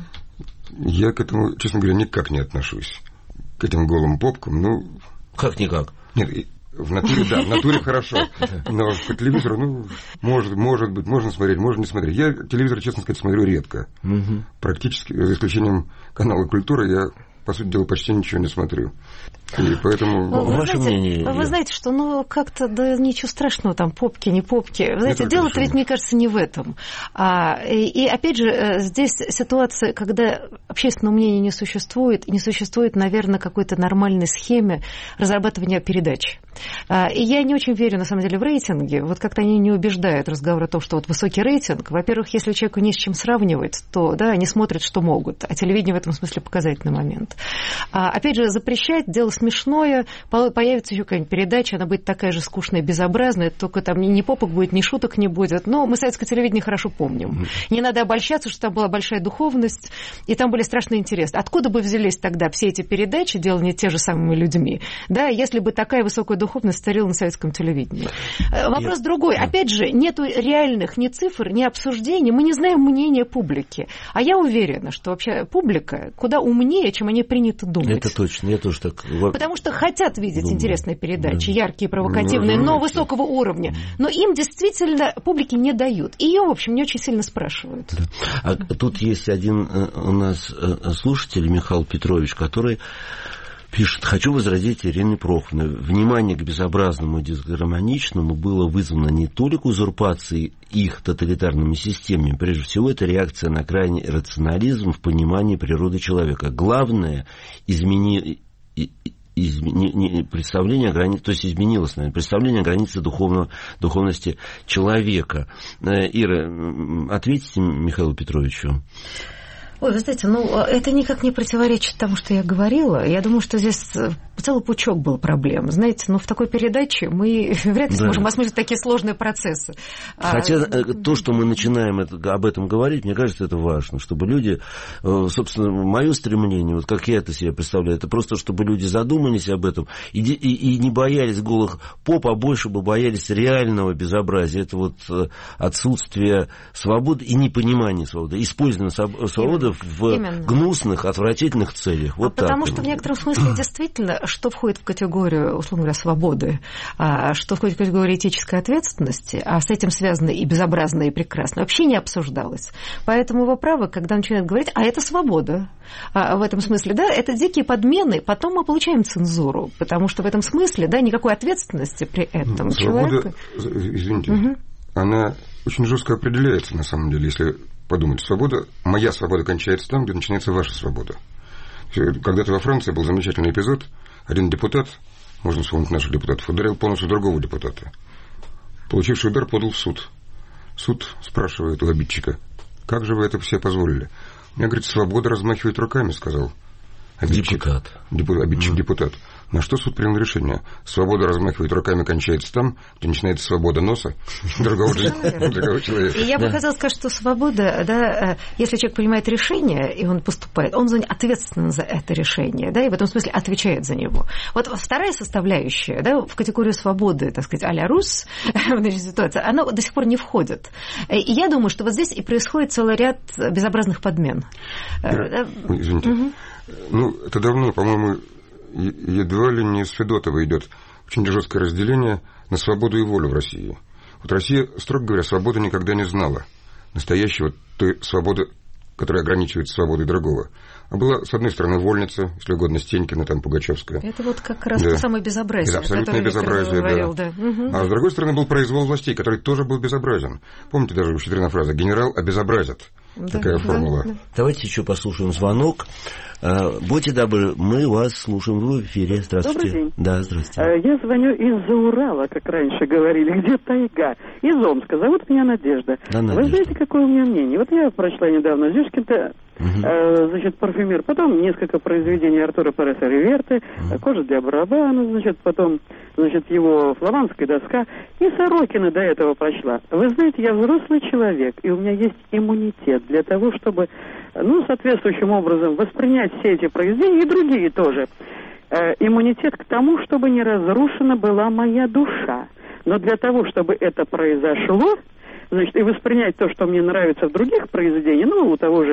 Я к этому, честно говоря, никак не отношусь. К этим голым попкам, ну... Как никак? Нет, В натуре, да, в натуре хорошо. Но по телевизору, ну, может, может быть, можно смотреть, можно не смотреть. Я телевизор, честно сказать, смотрю редко. Угу. Практически, за исключением канала «Культура», я, по сути дела, почти ничего не смотрю. И поэтому... Вы, Ваше знаете, мнение... Вы знаете, что, ну, как-то, да, ничего страшного, там, попки, не попки. Вы знаете, дело-то ведь, мне кажется, не в этом. А, и, и, опять же, здесь ситуация, когда общественного мнения не существует, не существует, наверное, какой-то нормальной схеме разрабатывания передач. А, и я не очень верю, на самом деле, в рейтинги. Вот как-то они не убеждают разговор о том, что вот высокий рейтинг. Во-первых, если человеку не с чем сравнивать, то, да, они смотрят, что могут. А телевидение в этом смысле показательный момент. А, опять же, запрещать дело смешное, появится еще какая-нибудь передача, она будет такая же скучная и безобразная, только там ни попок будет, ни шуток не будет. Но мы советское телевидение хорошо помним. Не надо обольщаться, что там была большая духовность, и там были страшно интересны. Откуда бы взялись тогда все эти передачи, деланные те же самыми людьми, да, если бы такая высокая духовность царила на советском телевидении? Вопрос другой. Опять же, нету реальных ни цифр, ни обсуждений, мы не знаем мнения публики. А я уверена, что вообще публика куда умнее, чем они принято думать. Это точно, я тоже так... Потому что хотят видеть Думаю. интересные передачи, яркие, провокативные, ну, но высокого уровня. Но им действительно публике не дают. И ее, в общем, не очень сильно спрашивают. Да. А тут есть один у нас слушатель, Михаил Петрович, который пишет: «Хочу возразить Ирине Прохоровне. Внимание к безобразному и дисгармоничному было вызвано не только узурпацией их тоталитарными системами. Прежде всего, это реакция на крайний рационализм в понимании природы человека. Главное, измени... Измени... представление о границе, то есть изменилось, наверное, представление о границе духовного... духовности человека». Ира, ответьте Михаилу Петровичу. Ой, вы знаете, ну, это никак не противоречит тому, что я говорила. Я думаю, что здесь целый пучок был проблем. Знаете, ну, в такой передаче мы вряд ли да. сможем осмыслить такие сложные процессы. Хотя а... то, что мы начинаем это, об этом говорить, мне кажется, это важно, чтобы люди, собственно, мое стремление, вот как я это себе представляю, это просто, чтобы люди задумались об этом и, и, и не боялись голых поп, а больше бы боялись реального безобразия. Это вот отсутствие свободы и непонимание свободы, использование свободы в Именно. гнусных, отвратительных целях. Вот а потому так. что в некотором смысле действительно, что входит в категорию, условно говоря, свободы, а что входит в категорию этической ответственности, а с этим связано и безобразное, и прекрасное, вообще не обсуждалось. Поэтому вы правы, когда начинают говорить, а это свобода. А в этом смысле, да, это дикие подмены, потом мы получаем цензуру, потому что в этом смысле, да, никакой ответственности при этом свобода, человека... извините, угу. она очень жестко определяется, на самом деле, если... подумать, свобода, моя свобода кончается там, где начинается ваша свобода. Когда-то во Франции был замечательный эпизод, один депутат, можно вспомнить наших депутатов, ударил полностью другого депутата. Получивший удар подал в суд. Суд спрашивает у обидчика: как же вы это все позволили? Мне, говорит, свобода размахивать руками, сказал обидчик. Депутат. Депу, обидчик mm. депутат. На что суд принял решение? Свобода размахивать руками кончается там, где начинается свобода носа другого человека. И я бы хотела сказать, что свобода, да, если человек принимает решение, и он поступает, он ответственен за это решение, да, и в этом смысле отвечает за него. Вот вторая составляющая, да, в категорию свободы, так сказать, а-ля Рус, ситуация, она до сих пор не входит. И я думаю, что вот здесь и происходит целый ряд безобразных подмен. Извините. Ну, это давно, по-моему, едва ли не с Федотова идет очень жесткое разделение на свободу и волю в России. Вот Россия, строго говоря, свободу никогда не знала. Настоящей вот той свободы, которая ограничивает свободой другого. А была, с одной стороны, вольница, если угодно, Стенькина, там, Пугачевская. Это вот как раз да. то самое безобразие. Абсолютное безобразие, говорил, да. да. Угу. А с другой стороны, был произвол властей, который тоже был безобразен. Помните даже ухитренная фраза: генерал обезобразит. Да, такая формула. Да, да. Давайте еще послушаем звонок. Будьте добры, мы вас слушаем в эфире. Здравствуйте. Добрый день. Да, здравствуйте. Я звоню из-за Урала, как раньше говорили, где тайга. Из Омска. Зовут меня Надежда. Да, Надежда. Вы знаете, какое у меня мнение? Вот я прочла недавно Зюшкин-то, угу. э, значит, парфюмер. Потом несколько произведений Артура Переса Риверты, угу. «Кожа для барабана», значит, потом, значит, его «Фламандская доска». И Сорокина до этого прочла. Вы знаете, я взрослый человек, и у меня есть иммунитет для того, чтобы, ну, соответствующим образом воспринять все эти произведения, и другие тоже. Э, иммунитет к тому, чтобы не разрушена была моя душа. Но для того, чтобы это произошло, значит, и воспринять то, что мне нравится в других произведениях, ну, у того же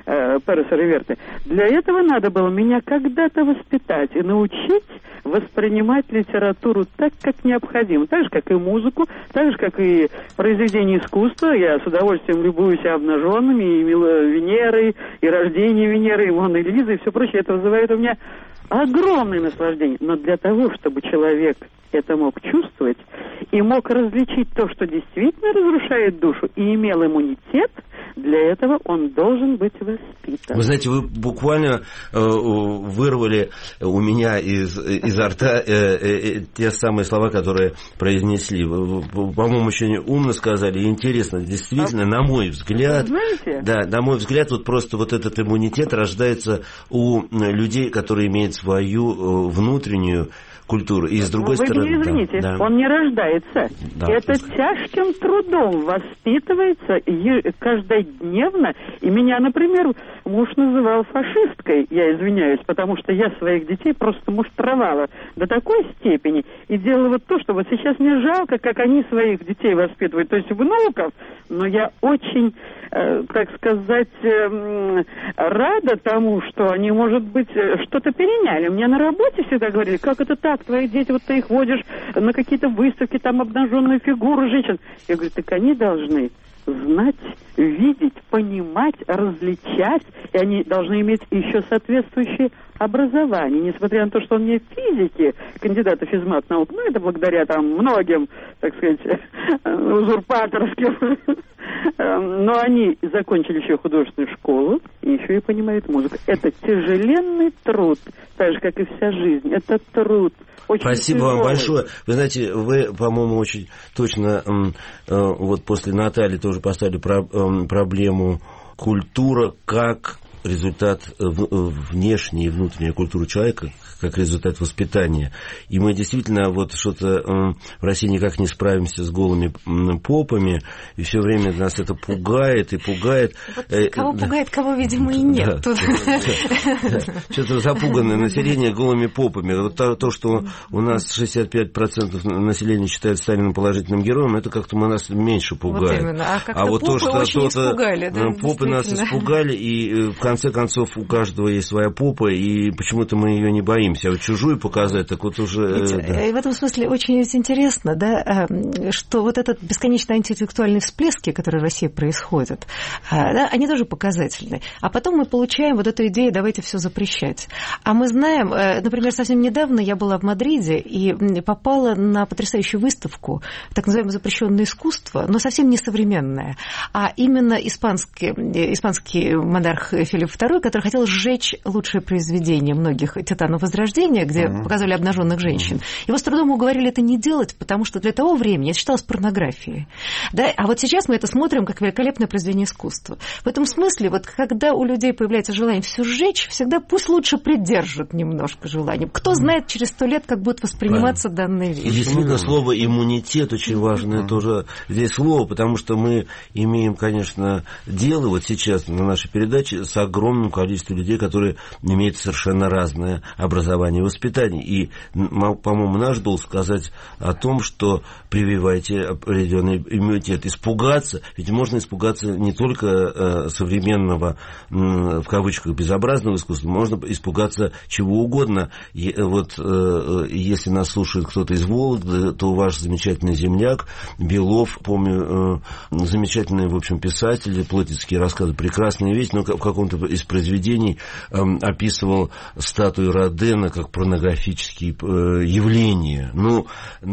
э, Переса Реверты. Для этого надо было меня когда-то воспитать и научить воспринимать литературу так, как необходимо. Так же, как и музыку, так же, как и произведения искусства. Я с удовольствием любуюсь обнаженными, и Венерой, и рождение Венеры, и Моны Лизы, и все прочее. Это вызывает у меня огромное наслаждение. Но для того, чтобы человек это мог чувствовать и мог различить то, что действительно разрушает душу, и имел иммунитет, для этого он должен быть воспитан. Вы знаете, вы буквально э, вырвали у меня из, изо рта э, э, те самые слова, которые произнесли. По-моему, очень умно сказали и интересно. Действительно, а, на мой взгляд, да, на мой взгляд, вот просто вот этот иммунитет рождается у людей, которые имеют свою внутреннюю культуру. И с другой Вы стороны... Вы извините, да, он не рождается. Да, это пускай. тяжким трудом воспитывается каждодневно. И меня, например, муж называл фашисткой, я извиняюсь, потому что я своих детей просто муштровала до такой степени и делала вот то, что вот сейчас мне жалко, как они своих детей воспитывают, то есть внуков, но я очень, э, так сказать, э, рада тому, что они, может быть, что-то переняли. Мне на работе всегда говорили, как это так, твои дети, вот ты их водишь на какие-то выставки, там обнаженные фигуры женщин. Я говорю, так они должны знать, видеть, понимать, различать, и они должны иметь еще соответствующее образование, несмотря на то, что он не физики, кандидат физмат наук, ну, это благодаря там многим, так сказать, узурпаторским, но они закончили еще художественную школу и еще и понимают музыку. Это тяжеленный труд, так же, как и вся жизнь. Это труд. Очень Спасибо тяжелый. вам большое. Вы знаете, вы, по-моему, очень точно вот после Натальи тоже поставили проблему культура как результат внешней и внутренней культуры человека, как результат воспитания. И мы действительно вот что-то в России никак не справимся с голыми попами, и все время нас это пугает и пугает. Вот кого пугает, кого, видимо, и нет. Да, да. Что-то запуганное население голыми попами. Вот то, то, что у нас шестьдесят пять процентов населения считает Сталина положительным героем, это как-то нас меньше пугает. Вот именно. А, а вот попы то, что очень испугали. Да, попы нас испугали, и в конце концов у каждого есть своя попа, и почему-то мы ее не боимся. А вот чужую показать, так вот уже... Ведь, да. И в этом смысле очень интересно, да, что вот этот бесконечно антиинтеллектуальные всплески, которые в России происходят, да, они тоже показательны. А потом мы получаем вот эту идею «давайте все запрещать». А мы знаем, например, совсем недавно я была в Мадриде и попала на потрясающую выставку, так называемое запрещенное искусство, но совсем не современное, а именно испанский, испанский монарх Филипп второй, который хотел сжечь лучшее произведение многих титанов Возрождения, где uh-huh. показывали обнаженных женщин. Его с трудом уговорили это не делать, потому что для того времени это считалось порнографией. Да? А вот сейчас мы это смотрим как великолепное произведение искусства. В этом смысле, вот когда у людей появляется желание все сжечь, всегда пусть лучше придержат немножко желанием. Кто знает через сто лет, как будет восприниматься Правильно. Данная вещь. И действительно, слово иммунитет очень важное uh-huh. тоже здесь слово, потому что мы имеем, конечно, дело вот сейчас на нашей передаче с огромным количеством людей, которые имеют совершенно разное образование и воспитание. И, по-моему, наш долг сказать о том, что прививайте определенный иммунитет. Испугаться, ведь можно испугаться не только современного, в кавычках, безобразного искусства, можно испугаться чего угодно. И вот если нас слушает кто-то из Вологды, то ваш замечательный земляк Белов, помню, замечательный, в общем, писатель, плотницкие рассказы, прекрасная вещь, но в каком-то из произведений описывал статую Родена как порнографические явления. Ну,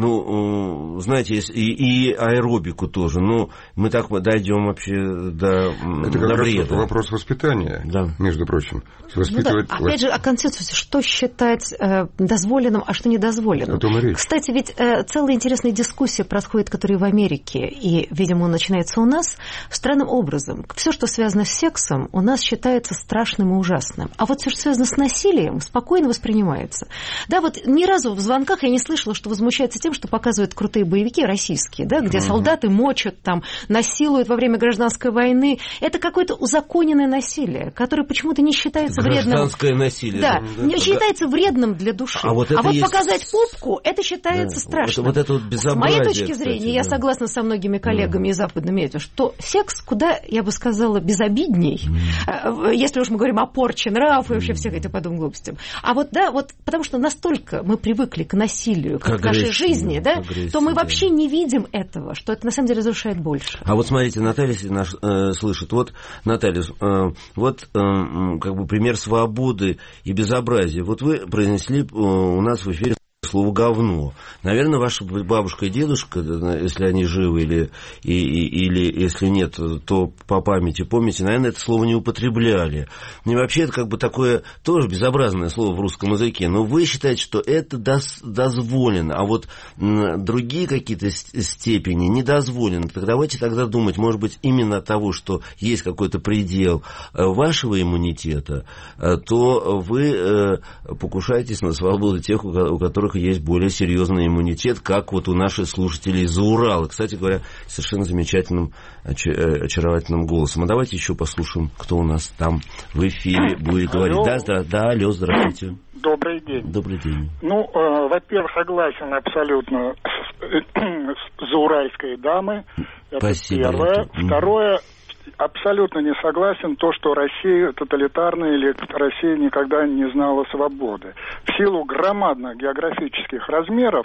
ну знаете, и, и аэробику тоже. Ну, мы так дойдем вообще до, Это до как бреда. раз вопрос воспитания, да. между прочим. Воспитывать... Ну, да. Опять же, о концепции, что считать э, дозволенным, а что недозволенным. Кстати, ведь э, целая интересная дискуссия происходит, которая в Америке, и, видимо, начинается у нас, странным образом. Все, что связано с сексом, у нас считается страшным и ужасным. А вот все, что связано с насилием, спокойно воспринимается. Да, вот ни разу в звонках я не слышала, что возмущается тем, что показывают крутые боевики российские, да, где солдаты мочат, там, насилуют во время гражданской войны. Это какое-то узаконенное насилие, которое почему-то не считается вредным. Гражданское насилие. Да, да, не да, считается да. вредным для души. А вот, а вот есть... показать попку, это считается да, страшным. Вот, вот это вот безобразие, с моей точки зрения, кстати, я да. согласна со многими коллегами mm. из западных медиа, что секс куда, я бы сказала, безобидней. Mm. если уж мы говорим о порче нрав и вообще всех этих подобных глупостям. А вот, да, вот потому что настолько мы привыкли к насилию, к, к нашей жизни, да, то мы вообще не видим этого, что это на самом деле разрушает больше. А вот смотрите, Наталья наш, э, слышит, вот, Наталья, э, вот э, как бы пример свободы и безобразия. Вот вы произнесли э, у нас в эфире слово «говно». Наверное, ваша бабушка и дедушка, если они живы, или, и, и, или если нет, то по памяти помните, наверное, это слово не употребляли. И вообще это как бы такое тоже безобразное слово в русском языке. Но вы считаете, что это дос, дозволено, а вот другие какие-то степени не дозволены. Так давайте тогда думать, может быть, именно от того, что есть какой-то предел вашего иммунитета, то вы покушаетесь на свободу тех, у которых есть более серьезный иммунитет, как вот у наших слушателей из-за Урала. Кстати говоря, совершенно замечательным, очаровательным голосом. А давайте еще послушаем, кто у нас там в эфире будет говорить. Алло. Да, да, да, алло, здравствуйте. Добрый день. Добрый день. Ну, э, во-первых, согласен абсолютно с, с зауральской дамой. Это Спасибо. Первое. Это... Второе, абсолютно не согласен то, что Россия тоталитарная или Россия никогда не знала свободы. В силу громадных географических размеров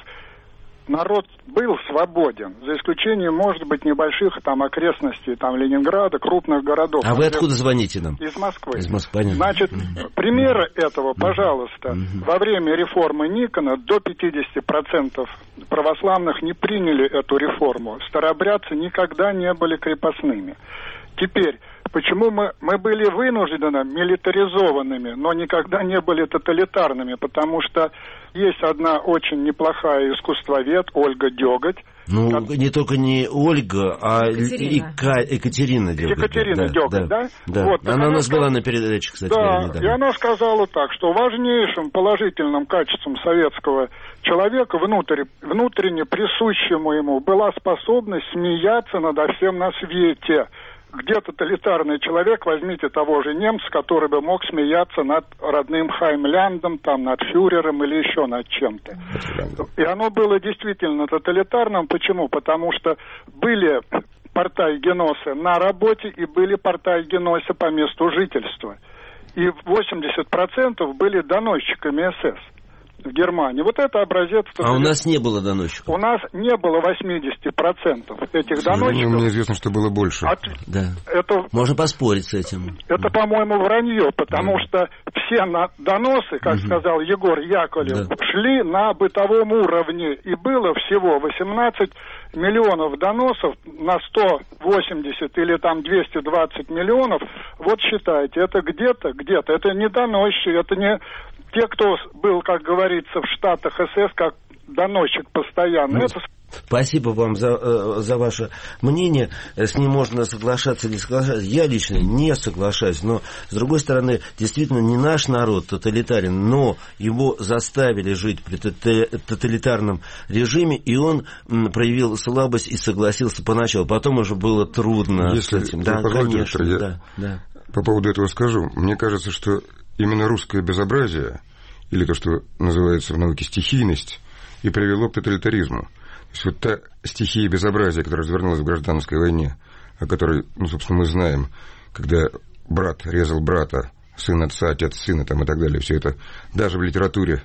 народ был свободен, за исключением, может быть, небольших там окрестностей, там Ленинграда, крупных городов. А вы откуда звоните нам? Из Москвы. Из Москвы. Значит, примеры этого, пожалуйста. Во время реформы Никона до пятьдесят процентов православных не приняли эту реформу. Старообрядцы никогда не были крепостными. Теперь, почему мы, мы были вынуждены милитаризованными, но никогда не были тоталитарными? Потому что есть одна очень неплохая искусствовед, Ольга Дёготь. Ну, как... не только не Ольга, а Екатерина, Екатерина Дёготь. Екатерина да, Дёготь, да? да? да. Вот, она у нас сказала... была на передаче, кстати. Да, и она сказала так, что важнейшим положительным качеством советского человека, внутрь, внутренне присущему ему, была способность смеяться надо всем на свете. Где тоталитарный человек, возьмите того же немца, который бы мог смеяться над родным Хаймляндом, там, над фюрером или еще над чем-то. И оно было действительно тоталитарным. Почему? Потому что были партай-геносы на работе и были партай-геносы по месту жительства. И восемьдесят процентов были доносчиками эс эс в Германии. Вот это образец... А у нас не было доносчиков? У нас не было восемьдесят процентов этих доносчиков. Мне известно, что было больше. От... Да. Это... Можно поспорить с этим. Это, по-моему, вранье, потому да. что все на... доносы, как угу. сказал Егор Яковлев, да. шли на бытовом уровне. И было всего восемнадцать миллионов доносов на сто восемьдесят или там двести двадцать миллионов. Вот считайте, это где-то, где-то. Это не доносчики, это не... Те, кто был, как говорится, в Штатах эс эс, как доносчик постоянно. Ну, это... Спасибо вам за, за ваше мнение. С ним можно соглашаться или соглашаться. Я лично не соглашаюсь. Но, с другой стороны, действительно, не наш народ тоталитарен, но его заставили жить при тоталитарном режиме, и он проявил слабость и согласился поначалу. Потом уже было трудно Если с этим. Да, конечно. Доктор, я да, да. По поводу этого скажу. Мне кажется, что именно русское безобразие, или то, что называется в науке стихийность, и привело к тоталитаризму. То есть вот та стихия безобразия, которая развернулась в гражданской войне, о которой, ну, собственно, мы знаем, когда брат резал брата, сын отца, отец сына, там, и так далее, все это даже в литературе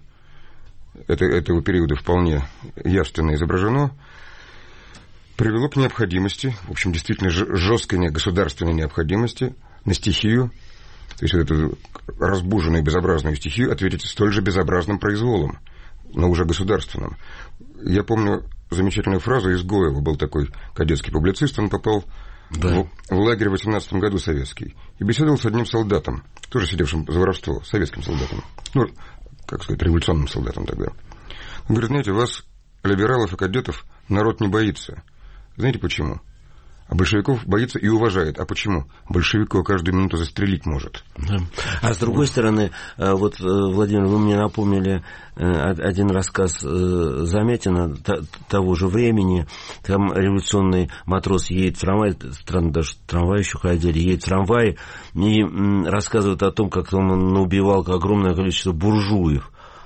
это, этого периода вполне явственно изображено, привело к необходимости, в общем, действительно жесткой государственной необходимости на стихию, то есть вот эту разбуженную безобразную стихию ответить столь же безобразным произволом, но уже государственным. Я помню замечательную фразу Изгоева, был такой кадетский публицист, он попал да. в, в лагерь в восемнадцатом году советский и беседовал с одним солдатом, тоже сидевшим за воровство, советским солдатом, ну, как сказать, революционным солдатом тогда. Он говорит, знаете, вас, либералов и кадетов, народ не боится. Знаете почему? А большевиков боится и уважает. А почему? Большевика каждую минуту застрелить может. Да. А с другой стороны, вот, Владимир, вы мне напомнили один рассказ Замятина того же времени. Там революционный матрос едет в трамвай, странно, даже трамвай еще ходили, едет в трамвай и рассказывает о том, как он убивал огромное количество буржуев.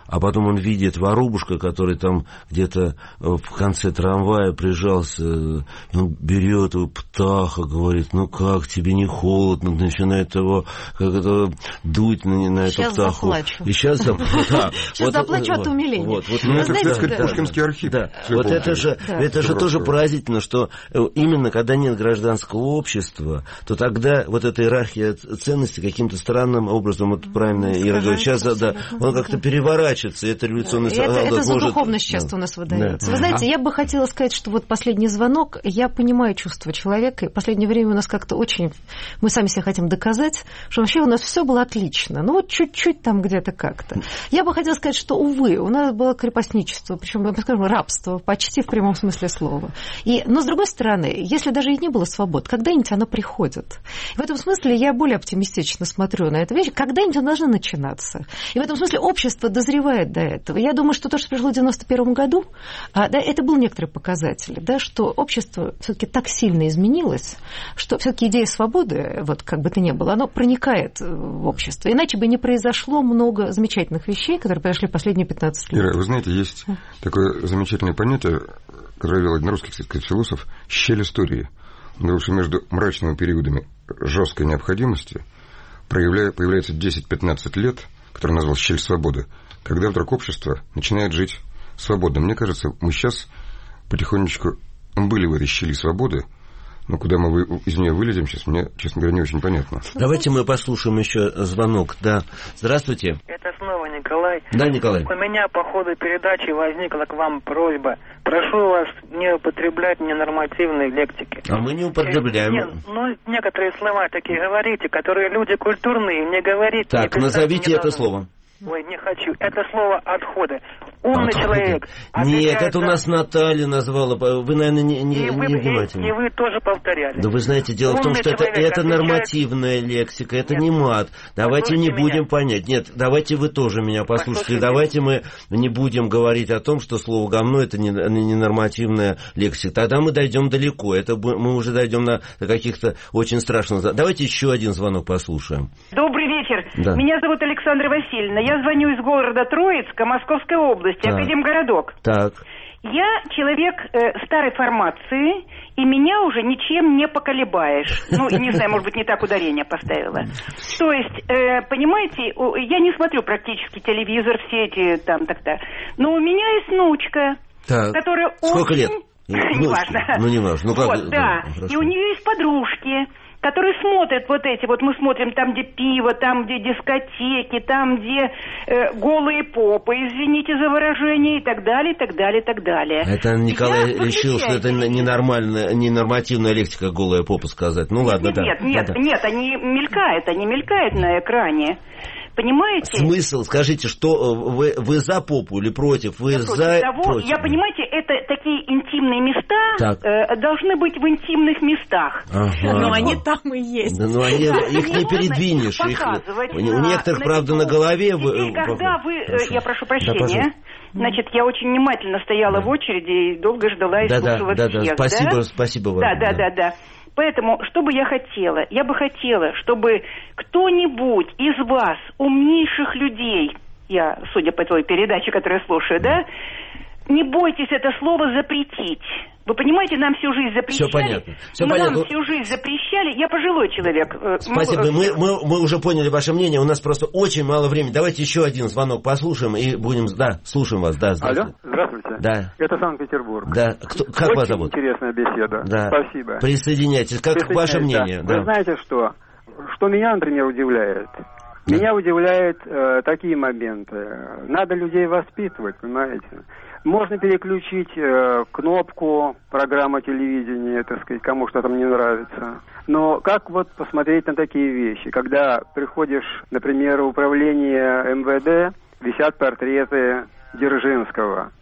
а потом он видит воробушка, который там где-то в конце трамвая прижался, и он берет его птаха, говорит, ну как, тебе не холодно, начинает его как это, дуть на, на эту птаху. Заплачу. И сейчас заплачу. Да. Сейчас вот, заплачу вот, от умиления. Вот, вот, ну, это, знаете, так сказать, да. Пушкинский архив. Да. Вот это же, да. это же тоже поразительно, что именно когда нет гражданского общества, то тогда вот эта иерархия ценностей каким-то странным образом, вот правильно Ира говорит, сейчас да, он как-то переворачивается, и это революционный да. солдат Это, это за может... духовность часто да. у нас выдается. Да. Вы знаете, я бы хотела сказать, что вот последний звонок, я понимаю чувства человека, и в последнее время у нас как-то очень... Мы сами себе хотим доказать, что вообще у нас все было отлично, ну вот чуть-чуть там где-то как-то. Я бы хотела сказать, что, увы, у нас было крепостничество, причем, мы скажем, рабство, почти в прямом смысле слова. И, но, с другой стороны, если даже и не было свобод, когда-нибудь она приходит. В этом смысле я более оптимистично смотрю на эту вещь. Когда-нибудь она должна начинаться. И в этом смысле общество дозревает до этого. Я думаю, что то, что пришло в девяносто первом году, да, это был некоторый показатель, да, что общество все-таки так сильно изменилось, что все-таки идея свободы, вот как бы то ни было, она проникает в общество. Иначе бы не произошло много замечательных вещей, которые произошли в последние пятнадцать лет. Ира, вы знаете, есть такое замечательное понятие, которое вел один русский, кстати, философ, щель истории. Потому что между мрачными периодами жесткой необходимости появляется десять-пятнадцать лет, который назвал щель свободы, когда вдруг общество начинает жить свободно. Мне кажется, мы сейчас потихонечку были в этой щели свободы, но куда мы из нее вылезем сейчас, мне, честно говоря, не очень понятно. Давайте мы послушаем еще звонок. Да. Здравствуйте. Это снова Николай. Да, Николай. У меня по ходу передачи возникла к вам просьба. Прошу вас не употреблять ненормативной лексики. А мы не употребляем. Нет, ну, некоторые слова такие говорите, которые люди культурные, не говорите. Так, не назовите не это должны. слово. Ой, не хочу. Это слово «отходы». Умный отходы. человек. Нет, это у нас Наталья назвала. Вы, наверное, не, не, и вы, не внимательны. И, и вы тоже повторяли. Да вы знаете, дело Умный в том, что это, это отвечает... нормативная лексика, это Нет. не мат. Давайте не меня. будем понять. Нет, давайте вы тоже меня послушайте. Давайте мы не будем говорить о том, что слово «говно» это не, не нормативная лексика. Тогда мы дойдем далеко. Это мы уже дойдем на каких-то очень страшных... Давайте еще один звонок послушаем. Добрый вечер. Да. Меня зовут Александра Васильевна. Я звоню из города Троицка, Московской области, так. Академгородок. Так. Я человек э, старой формации, и меня уже ничем не поколебаешь. Ну, не знаю, может быть, не так ударение поставила. То есть, э, понимаете, я не смотрю практически телевизор, все эти там так-то. Но у меня есть внучка, так. которая Сколько очень... лет? Неважно. Ну, не важно. Ну, как... Вот, да. да и у нее есть подружки, которые смотрят вот эти, вот мы смотрим там, где пиво, там, где дискотеки, там, где э, голые попы, извините за выражение, и так далее, и так далее, и так далее. Это Николай Я решил, что это ненормальная, ненормативная лексика голая попа сказать. Ну ладно, нет, да. Нет, нет, да, нет, они мелькают, они мелькают на экране. Понимаете? Смысл, скажите, что вы, вы за попу или против? Вы я за... Того, против? Я, понимаете, это такие интимные места э, должны быть в интимных местах. Ага. Но они там и есть. Да, ну, они, их не передвинешь. Их, у некоторых, на, правда, на голове... Вы, когда вы... Прошу. Я прошу прощения. Да, значит, я очень внимательно стояла да. в очереди и долго ждала и да, слушала да, всех. Да, спасибо, да? спасибо вам. Да, да, да, да. Поэтому, что бы я хотела? Я бы хотела, чтобы кто-нибудь из вас, умнейших людей, я, судя по той передаче, которую я слушаю, да, не бойтесь это слово запретить. Вы понимаете, нам всю жизнь запрещали. Все понятно. Все нам понятно. всю жизнь запрещали. Я пожилой человек. Спасибо. Мы, мы, мы уже поняли ваше мнение. У нас просто очень мало времени. Давайте еще один звонок послушаем и будем... Да, слушаем вас. Да, здравствуйте. Алло, здравствуйте. Да. Это Санкт-Петербург. Да. Кто, как очень вас зовут? Интересная беседа. Да. Спасибо. Присоединяйтесь. Как ваше мнение? Да. Да. Вы знаете что? Что меня, например, удивляет? Да. Меня удивляют э, такие моменты. Надо людей воспитывать, понимаете? Можно переключить э, кнопку программы телевидения, так сказать, кому что там не нравится. Но как вот посмотреть на такие вещи? Когда приходишь, например, в управление эм вэ дэ, висят портреты Дзержинского.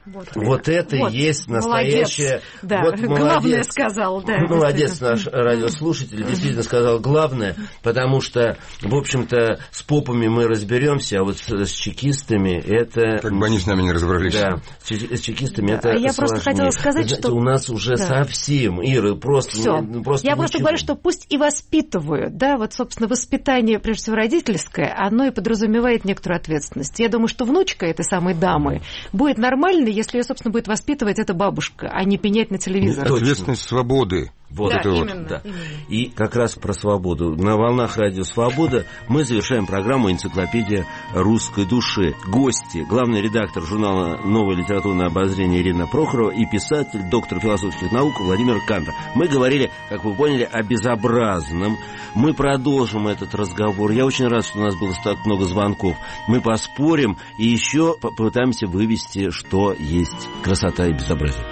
Вот, вот это вот, и есть настоящее... Да, вот главное сказал. Да, молодец наш радиослушатель, действительно сказал главное, потому что, в общем-то, с попами мы разберемся, а вот с, с чекистами это... Как бы они с нами не разобрались. Да, с чекистами да, это Я сложнее. просто хотела сказать, знаете, что... у нас уже да. совсем, Ира, просто... Всё. просто Я ничего. просто говорю, что пусть и воспитывают, да, вот, собственно, воспитание, прежде всего, родительское, оно и подразумевает некоторую ответственность. Я думаю, что внучка этой самой дамы будет нормальной, если ее, собственно, будет воспитывать эта бабушка, а не пенять на телевизор. Ответственность свободы. Вот да, это именно, вот, да. Именно. И как раз про свободу. На волнах радио «Свобода» мы завершаем программу «Энциклопедия русской души». Гости, главный редактор журнала «Новое литературное обозрение» Ирина Прохорова и писатель, доктор философских наук Владимир Кантор. Мы говорили, как вы поняли, о безобразном. Мы продолжим этот разговор. Я очень рад, что у нас было так много звонков. Мы поспорим и еще попытаемся вывести, что есть красота и безобразие.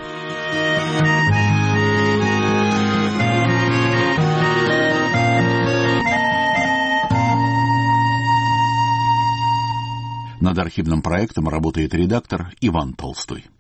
Над архивным проектом работает редактор Иван Толстой.